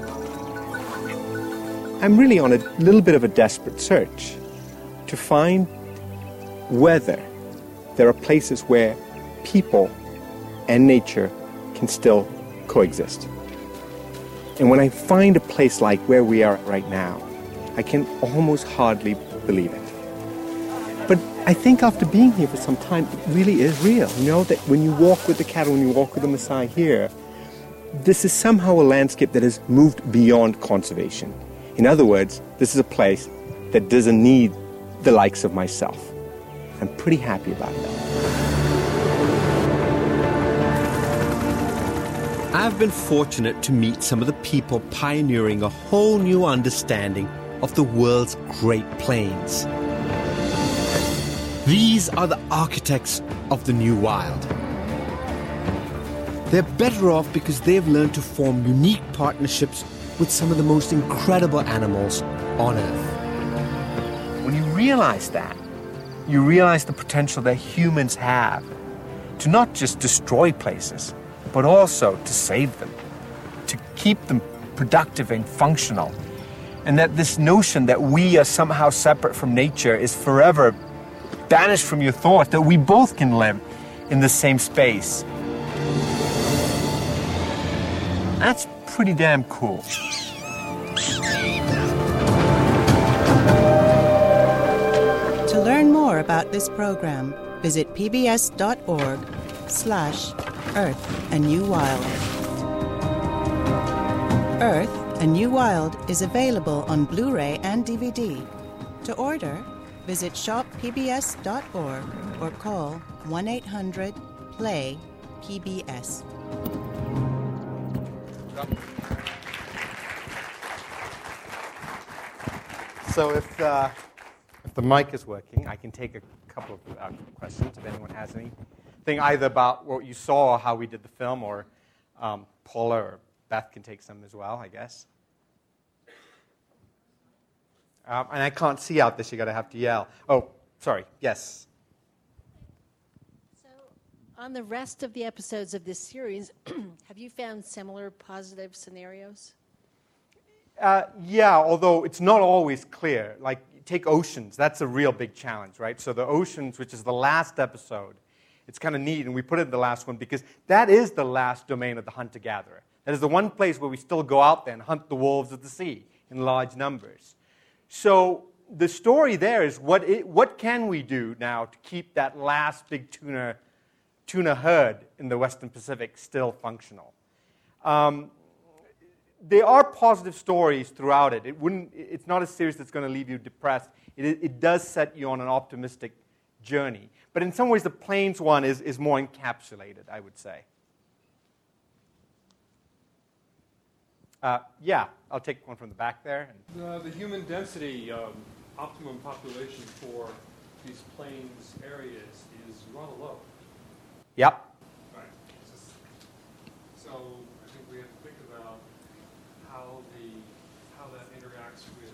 I'm really on a little bit of a desperate search to find whether there are places where people and nature can still coexist. And when I find a place like where we are right now, I can almost hardly believe it. But I think after being here for some time, it really is real. You know, that when you walk with the cattle, when you walk with the Maasai here, this is somehow a landscape that has moved beyond conservation. In other words, this is a place that doesn't need the likes of myself. I'm pretty happy about that. I've been fortunate to meet some of the people pioneering a whole new understanding of the world's Great Plains. These are the architects of the new wild. They're better off because they've learned to form unique partnerships with some of the most incredible animals on Earth. When you realize that, you realize the potential that humans have to not just destroy places, but also to save them, to keep them productive and functional. And that this notion that we are somehow separate from nature is forever banished from your thought, that we both can live in the same space. That's pretty damn cool. To learn more about this program, visit pbs.org slash Earth, A New Wild. Earth, A New Wild is available on Blu-ray and D V D. To order, visit shop p b s dot org or call one eight hundred play P B S. So if, uh, if the mic is working, I can take a couple of uh, questions if anyone has anything, either about what you saw or how we did the film, or um, Paula or Beth can take some as well, I guess. Um, and I can't see out this. You're going to have to yell. Oh, sorry. Yes. So on the rest of the episodes of this series, have you found similar positive scenarios? Uh, yeah, although it's not always clear. Like, take oceans. That's a real big challenge, right? So the oceans, which is the last episode, it's kind of neat, and we put it in the last one because that is the last domain of the hunter-gatherer. That is the one place where we still go out there and hunt the wolves of the sea in large numbers. So the story there is what it, what can we do now to keep that last big tuna, tuna herd in the Western Pacific still functional? Um, there are positive stories throughout it. It wouldn't. It's not a series that's going to leave you depressed. It, it does set you on an optimistic journey. But in some ways, the planes one is, is more encapsulated, I would say. Uh, yeah, I'll take one from the back there. Uh, the human density um, optimum population for these plains areas is rather low. Yep. Right. So I think we have to think about how the how that interacts with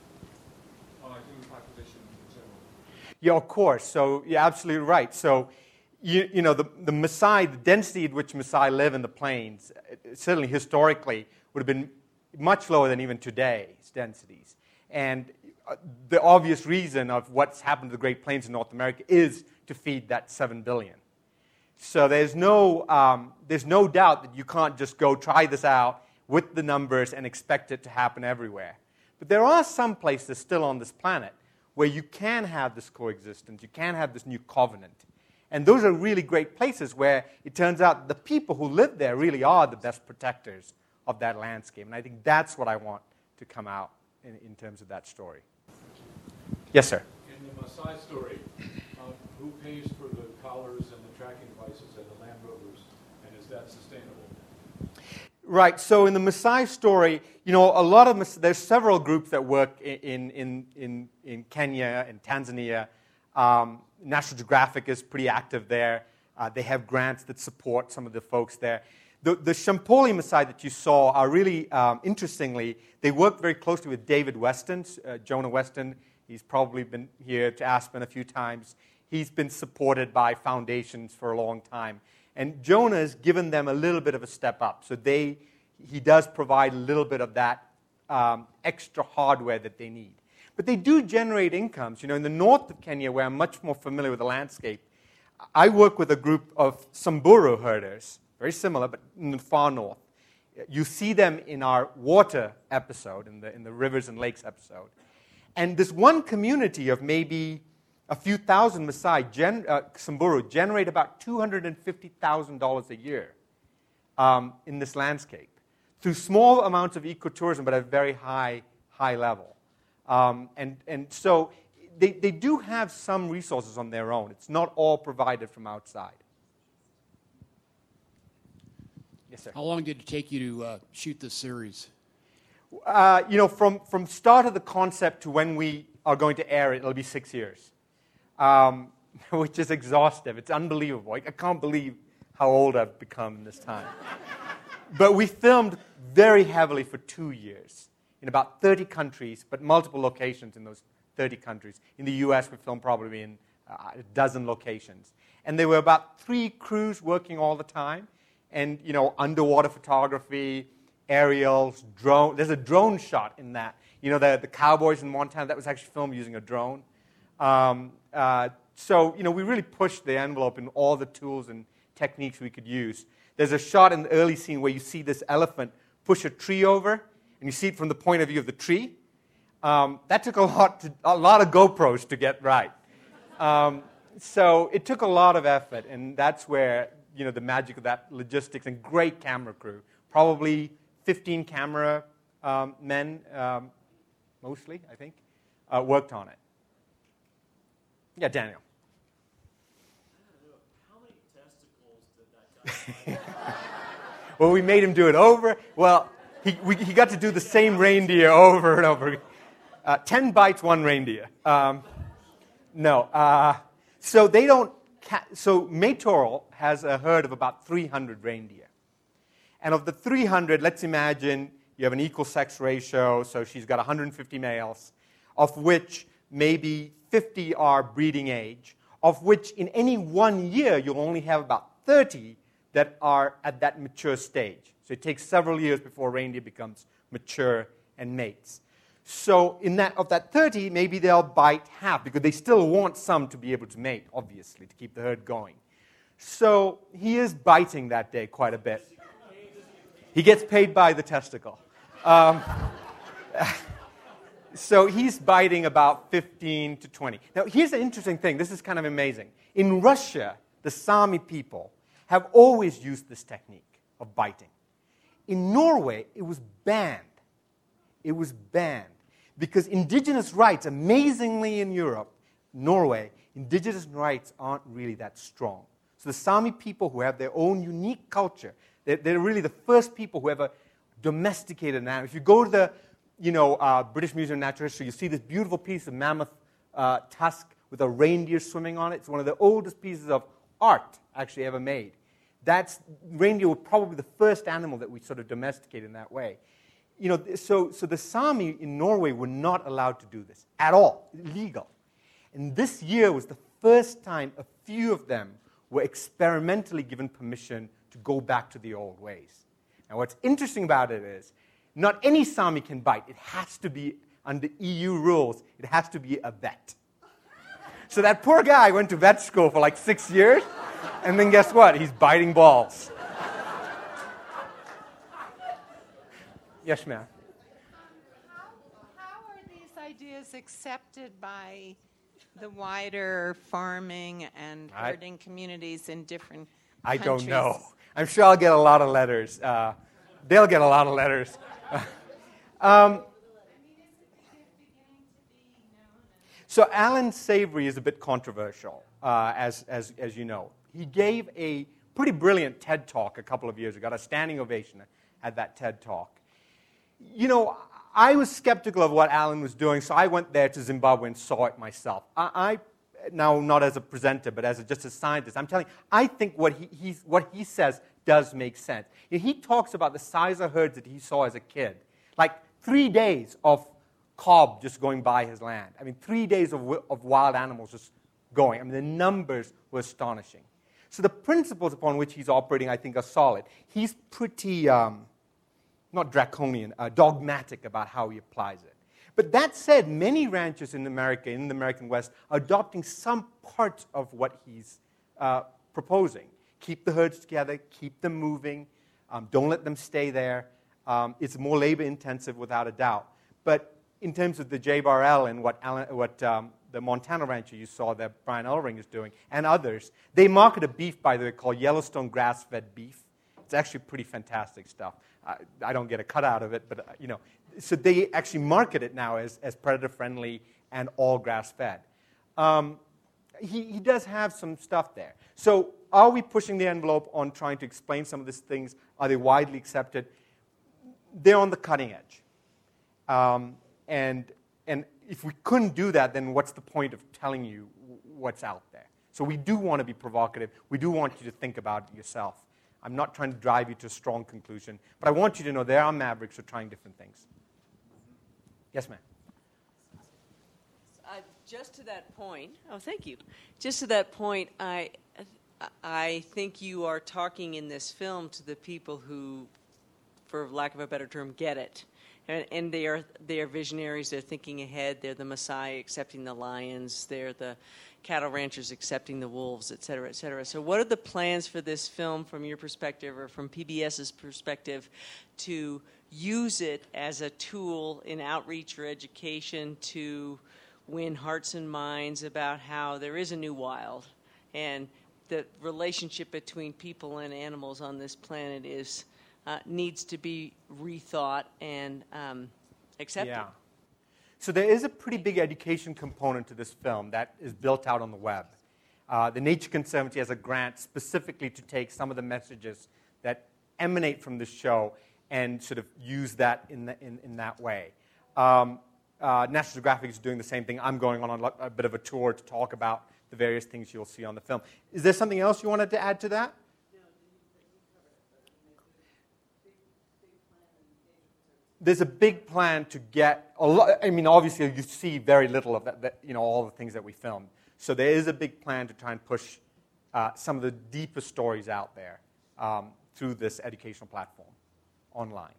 uh, human population in general. Yeah, of course. So you're absolutely right. So you, you know the the Maasai, the density at which Maasai live in the plains, certainly historically, would have been much lower than even today's densities. And the obvious reason of what's happened to the Great Plains in North America is to feed that seven billion. So there's no, um, there's no doubt that you can't just go try this out with the numbers and expect it to happen everywhere. But there are some places still on this planet where you can have this coexistence, you can have this new covenant. And those are really great places where it turns out the people who live there really are the best protectors of that landscape. And I think that's what I want to come out in, in terms of that story. Yes, sir? In the Maasai story, uh, who pays for the collars and the tracking devices and the Land Rovers, and is that sustainable? Right. So in the Maasai story, you know, a lot of there's several groups that work in in in in Kenya and Tanzania. Um, National Geographic is pretty active there. Uh, they have grants that support some of the folks there. The, the Shampoli Maasai that you saw are really, um, interestingly, they work very closely with David Weston, uh, Jonah Weston. He's probably been here to Aspen a few times. He's been supported by foundations for a long time. And Jonah has given them a little bit of a step up. So they, he does provide a little bit of that um, extra hardware that they need. But they do generate incomes. You know, in the north of Kenya, where I'm much more familiar with the landscape, I work with a group of Samburu herders, very similar, but in the far north. You see them in our water episode, in the, in the rivers and lakes episode. And this one community of maybe a few thousand Maasai, gen, uh, Samburu, generate about two hundred fifty thousand dollars a year um, in this landscape through small amounts of ecotourism, but at a very high, high level. Um, and, and so they, they do have some resources on their own. It's not all provided from outside. Yes, sir. How long did it take you to uh, shoot this series? Uh, you know, from, from start of the concept to when we are going to air it, it'll be six years, um, which is exhaustive. It's unbelievable. I can't believe how old I've become in this time. But we filmed very heavily for two years in about thirty countries, but multiple locations in those thirty countries. In the U S, we filmed probably in uh, a dozen locations. And there were about three crews working all the time. And, you know, underwater photography, aerials, drone. There's a drone shot in that. You know, the, the cowboys in Montana, that was actually filmed using a drone. Um, uh, so, you know, we really pushed the envelope in all the tools and techniques we could use. There's a shot in the early scene where you see this elephant push a tree over, and you see it from the point of view of the tree. Um, that took a lot, to, a lot of GoPros to get right. Um, so it took a lot of effort, and that's where, you know, the magic of that logistics and great camera crew. Probably fifteen camera um, men, um, mostly, I think, uh, worked on it. Yeah, Daniel. Well, we made him do it over. Well, he, we, he got to do the same reindeer over and over. Uh, ten bites, one reindeer. Um, no. Uh, so they don't. Ca- so Maytorol has a herd of about three hundred reindeer. And of the three hundred, let's imagine you have an equal sex ratio, so she's got one hundred fifty males, of which maybe fifty are breeding age, of which in any one year you'll only have about thirty that are at that mature stage. So it takes several years before a reindeer becomes mature and mates. So in that of that thirty, maybe they'll bite half, because they still want some to be able to mate, obviously, to keep the herd going. So he is biting that day quite a bit. He gets paid by the testicle. Um, so he's biting about fifteen to twenty. Now, here's the interesting thing. This is kind of amazing. In Russia, the Sami people have always used this technique of biting. In Norway, it was banned. It was banned because indigenous rights, amazingly in Europe, Norway, indigenous rights aren't really that strong. So the Sami people who have their own unique culture, they're, they're really the first people who ever domesticated an animal. If you go to the you know, uh, British Museum of Natural History, you see this beautiful piece of mammoth uh, tusk with a reindeer swimming on it. It's one of the oldest pieces of art actually ever made. That's, reindeer were probably the first animal that we sort of domesticated in that way. You know, so, so the Sami in Norway were not allowed to do this at all, illegal. And this year was the first time a few of them were experimentally given permission to go back to the old ways. Now, what's interesting about it is, not any Sami can bite. It has to be, under E U rules, it has to be a vet. So that poor guy went to vet school for like six years, and then guess what? He's biting balls. Yes, ma'am. How are these ideas accepted by the wider farming and I- herding communities in different I countries? don't know. I'm sure I'll get a lot of letters. Uh, they'll get a lot of letters. um, so Alan Savory is a bit controversial, uh, as, as, as you know. He gave a pretty brilliant TED Talk a couple of years ago, got a standing ovation at that TED Talk. You know, I was skeptical of what Alan was doing, so I went there to Zimbabwe and saw it myself. I, I now not as a presenter, but as a, just a scientist, I'm telling you, I think what he, he's, what he says does make sense. He talks about the size of herds that he saw as a kid, like three days of cob just going by his land. I mean, three days of, of wild animals just going. I mean, the numbers were astonishing. So the principles upon which he's operating, I think, are solid. He's pretty, um, not draconian, uh, dogmatic about how he applies it. But that said, many ranchers in America, in the American West, are adopting some parts of what he's uh, proposing. Keep the herds together, keep them moving, um, don't let them stay there. Um, it's more labor-intensive, without a doubt. But in terms of the J B R L and what, Alan, what um, the Montana rancher you saw that Brian Ellering is doing, and others, they market a beef, by the way, called Yellowstone grass-fed beef. It's actually pretty fantastic stuff. I, I don't get a cut out of it, but, uh, you know. So they actually market it now as, as predator-friendly and all grass-fed. Um, he, he does have some stuff there. So are we pushing the envelope on trying to explain some of these things? Are they widely accepted? They're on the cutting edge. Um, and, and if we couldn't do that, then what's the point of telling you what's out there? So we do want to be provocative. We do want you to think about it yourself. I'm not trying to drive you to a strong conclusion, but I want you to know there are mavericks who are trying different things. Yes, ma'am. Uh, just to that point, oh, thank you. Just to that point, I, I think you are talking in this film to the people who, for lack of a better term, get it. And, and they are they are visionaries. They're thinking ahead. They're the Maasai accepting the lions. They're the cattle ranchers accepting the wolves, et cetera, et cetera. So what are the plans for this film from your perspective or from PBS's perspective to use it as a tool in outreach or education to win hearts and minds about how there is a new wild and the relationship between people and animals on this planet is uh, needs to be rethought and um, accepted? Yeah. So there is a pretty big education component to this film that is built out on the web. Uh, the Nature Conservancy has a grant specifically to take some of the messages that emanate from this show and sort of use that in, the, in, in that way. Um, uh, National Geographic is doing the same thing. I'm going on a, a bit of a tour to talk about the various things you'll see on the film. Is there something else you wanted to add to that? There's a big plan to get a lot. I mean, obviously, you see very little of that, that, you know, all the things that we filmed. So there is a big plan to try and push uh, some of the deeper stories out there um, through this educational platform online.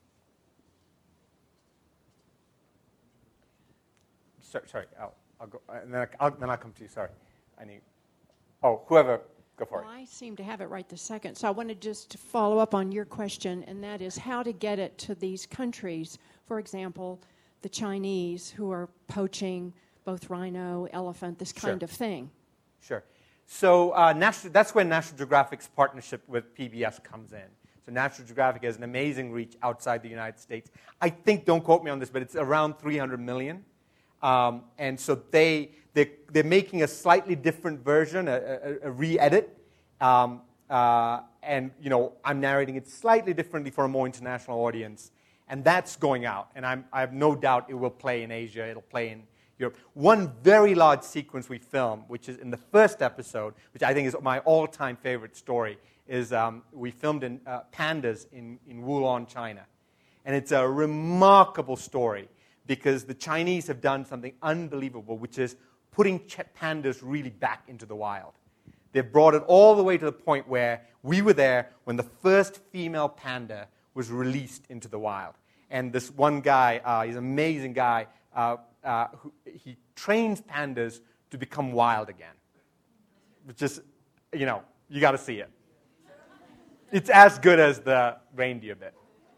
Sorry, sorry I'll, I'll go, and then I'll, then I'll come to you. Sorry, I need. Oh, whoever. Go for well, it. I seem to have it right this second. So I wanted just to follow up on your question, and that is how to get it to these countries. For example, the Chinese who are poaching both rhino, elephant, this kind Sure. of thing. Sure. So uh, National, that's where National Geographic's partnership with P B S comes in. So National Geographic has an amazing reach outside the United States. I think, don't quote me on this, but it's around three hundred million. Um, and so they, they're, they're making a slightly different version, a, a, a re-edit. Um, uh, and, you know, I'm narrating it slightly differently for a more international audience. And that's going out. And I'm, I have no doubt it will play in Asia. It'll play in Europe. One very large sequence we filmed, which is in the first episode, which I think is my all-time favorite story, is um, we filmed in uh, pandas in, in Wulong, China. And it's a remarkable story because the Chinese have done something unbelievable, which is putting ch- pandas really back into the wild. They've brought it all the way to the point where we were there when the first female panda was released into the wild. And this one guy, uh, he's an amazing guy, uh, uh, who, he trains pandas to become wild again. Which is, you know, you got to see it. It's as good as the reindeer bit.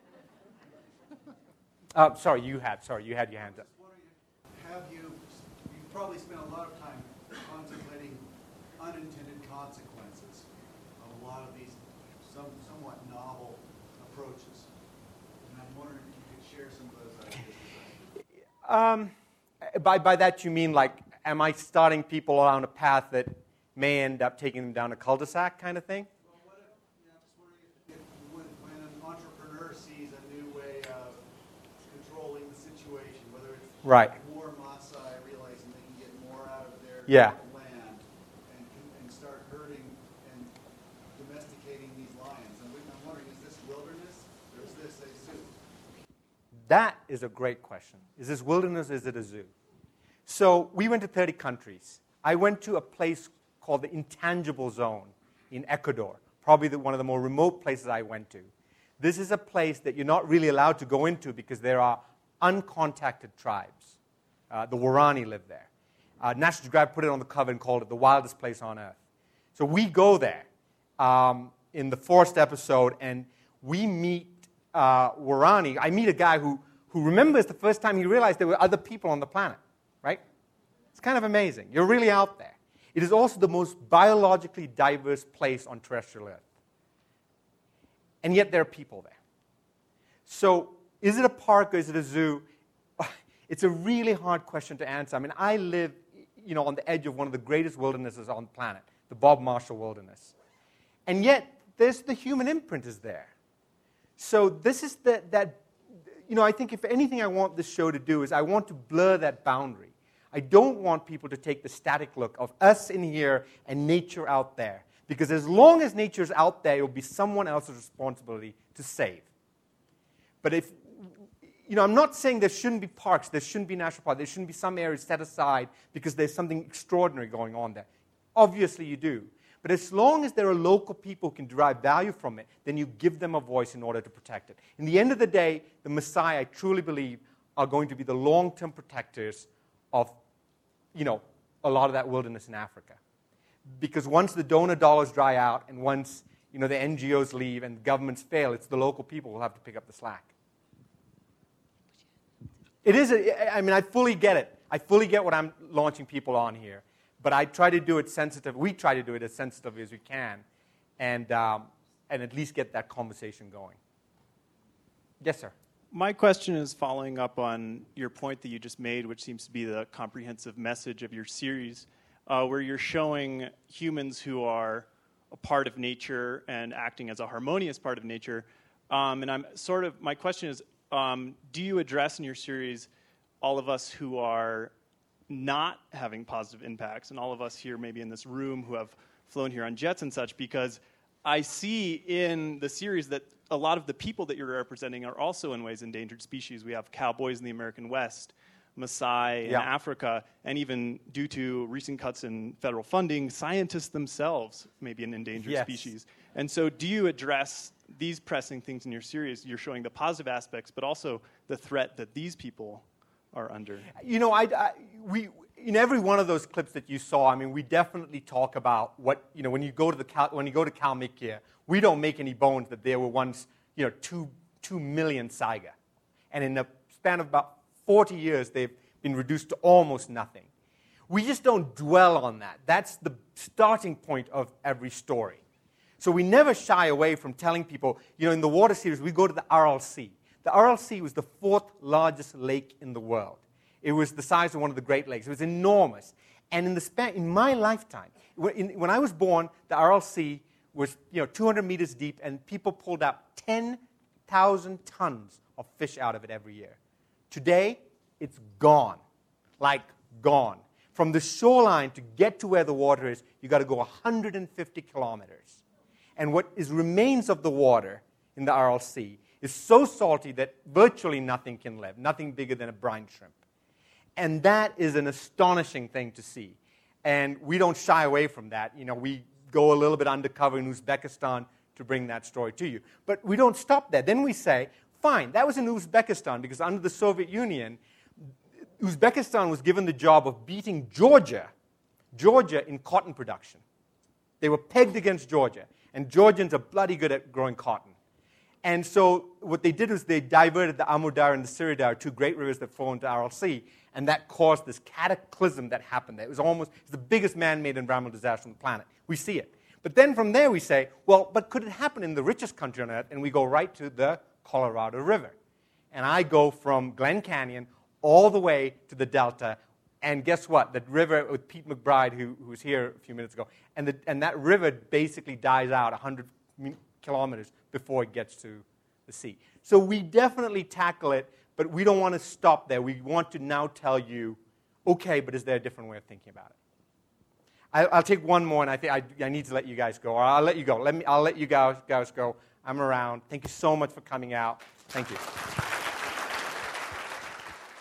Uh, sorry, you had. Sorry, you had your hand up. Have you, you've probably spent a lot of time contemplating unintended consequences of a lot of these some, somewhat novel approaches. And I'm wondering if you could share some of those ideas. Um, by, by that you mean, like, am I starting people on a path that may end up taking them down a cul-de-sac kind of thing? Well, what if, you know, I'm just wondering if, if when, when an entrepreneur sees a new way of controlling the situation, whether it's right. more Maasai realizing they can get more out of their yeah. land and, and start herding and domesticating these lions. And I'm wondering, is this wilderness or is this a zoo? That is a great question. Is this wilderness or is it a zoo? So we went to thirty countries. I went to a place called the Intangible Zone in Ecuador, probably the, one of the more remote places I went to. This is a place that you're not really allowed to go into because there are uncontacted tribes. Uh, the Waorani live there. Uh, National Geographic put it on the cover and called it the wildest place on earth. So we go there um, in the first episode, and we meet uh, Waorani. I meet a guy who, who remembers the first time he realized there were other people on the planet, right? It's kind of amazing. You're really out there. It is also the most biologically diverse place on terrestrial Earth. And yet there are people there. So is it a park or is it a zoo? It's a really hard question to answer. I mean, I live, you know, on the edge of one of the greatest wildernesses on the planet, the Bob Marshall Wilderness. And yet there's the human imprint is there. So this is the, that, you know, I think if anything I want this show to do is I want to blur that boundary. I don't want people to take the static look of us in here and nature out there. Because as long as nature's out there, it will be someone else's responsibility to save. But if, you know, I'm not saying there shouldn't be parks, there shouldn't be national parks, there shouldn't be some areas set aside because there's something extraordinary going on there. Obviously you do. But as long as there are local people who can derive value from it, then you give them a voice in order to protect it. In the end of the day, the Maasai, I truly believe, are going to be the long-term protectors of, you know, a lot of that wilderness in Africa. Because once the donor dollars dry out and once, you know, the N G Os leave and governments fail, it's the local people who will have to pick up the slack. It is, a, I mean, I fully get it. I fully get what I'm launching people on here. But I try to do it sensitive. We try to do it as sensitively as we can and, um, and at least get that conversation going. Yes, sir. My question is following up on your point that you just made, which seems to be the comprehensive message of your series, uh, where you're showing humans who are a part of nature and acting as a harmonious part of nature. Um, and I'm sort of, my question is, um, do you address in your series all of us who are not having positive impacts, and all of us here maybe in this room who have flown here on jets and such? Because I see in the series that a lot of the people that you're representing are also in ways endangered species. We have cowboys in the American West, Maasai in yeah. Africa, and even due to recent cuts in federal funding, scientists themselves may be an endangered yes. species. And so do you address these pressing things in your series? You're showing the positive aspects, but also the threat that these people are under. You know, I, I, we, in every one of those clips that you saw, I mean, we definitely talk about what, you know, when you go to the Cal, when you go to Kalmykia, we don't make any bones that there were once, you know, two, two million saiga. And in the span of about forty years, they've been reduced to almost nothing. We just don't dwell on that. That's the starting point of every story. So we never shy away from telling people, you know, in the water series, we go to the Aral Sea. The Aral Sea was the fourth largest lake in the world. It was the size of one of the Great Lakes. It was enormous. And in the span, in my lifetime, when, in, when I was born, the Aral Sea was, you know, two hundred meters deep, and people pulled out ten thousand tons of fish out of it every year. Today, it's gone, like gone. From the shoreline to get to where the water is, you got to go one hundred fifty kilometers. And what is remains of the water in the Aral Sea is so salty that virtually nothing can live, nothing bigger than a brine shrimp. And that is an astonishing thing to see. And we don't shy away from that. You know, we go a little bit undercover in Uzbekistan to bring that story to you. But we don't stop there. Then we say, fine, that was in Uzbekistan, because under the Soviet Union, Uzbekistan was given the job of beating Georgia, Georgia in cotton production. They were pegged against Georgia. And Georgians are bloody good at growing cotton. And so what they did was they diverted the Amudar and the Siridar, two great rivers that flow into the Aral Sea, and that caused this cataclysm that happened there. It was almost it's the biggest man-made environmental disaster on the planet. We see it. But then from there we say, well, but could it happen in the richest country on earth? And we go right to the Colorado River. And I go from Glen Canyon all the way to the Delta. And guess what? The river with Pete McBride, who, who was here a few minutes ago, and, the, and that river basically dies out one hundred kilometers before it gets to the sea. So we definitely tackle it, but we don't want to stop there. We want to now tell you, okay, but is there a different way of thinking about it? I, I'll take one more, and I think I, I need to let you guys go. Or I'll let you go. Let me. I'll let you guys, guys go. I'm around. Thank you so much for coming out. Thank you.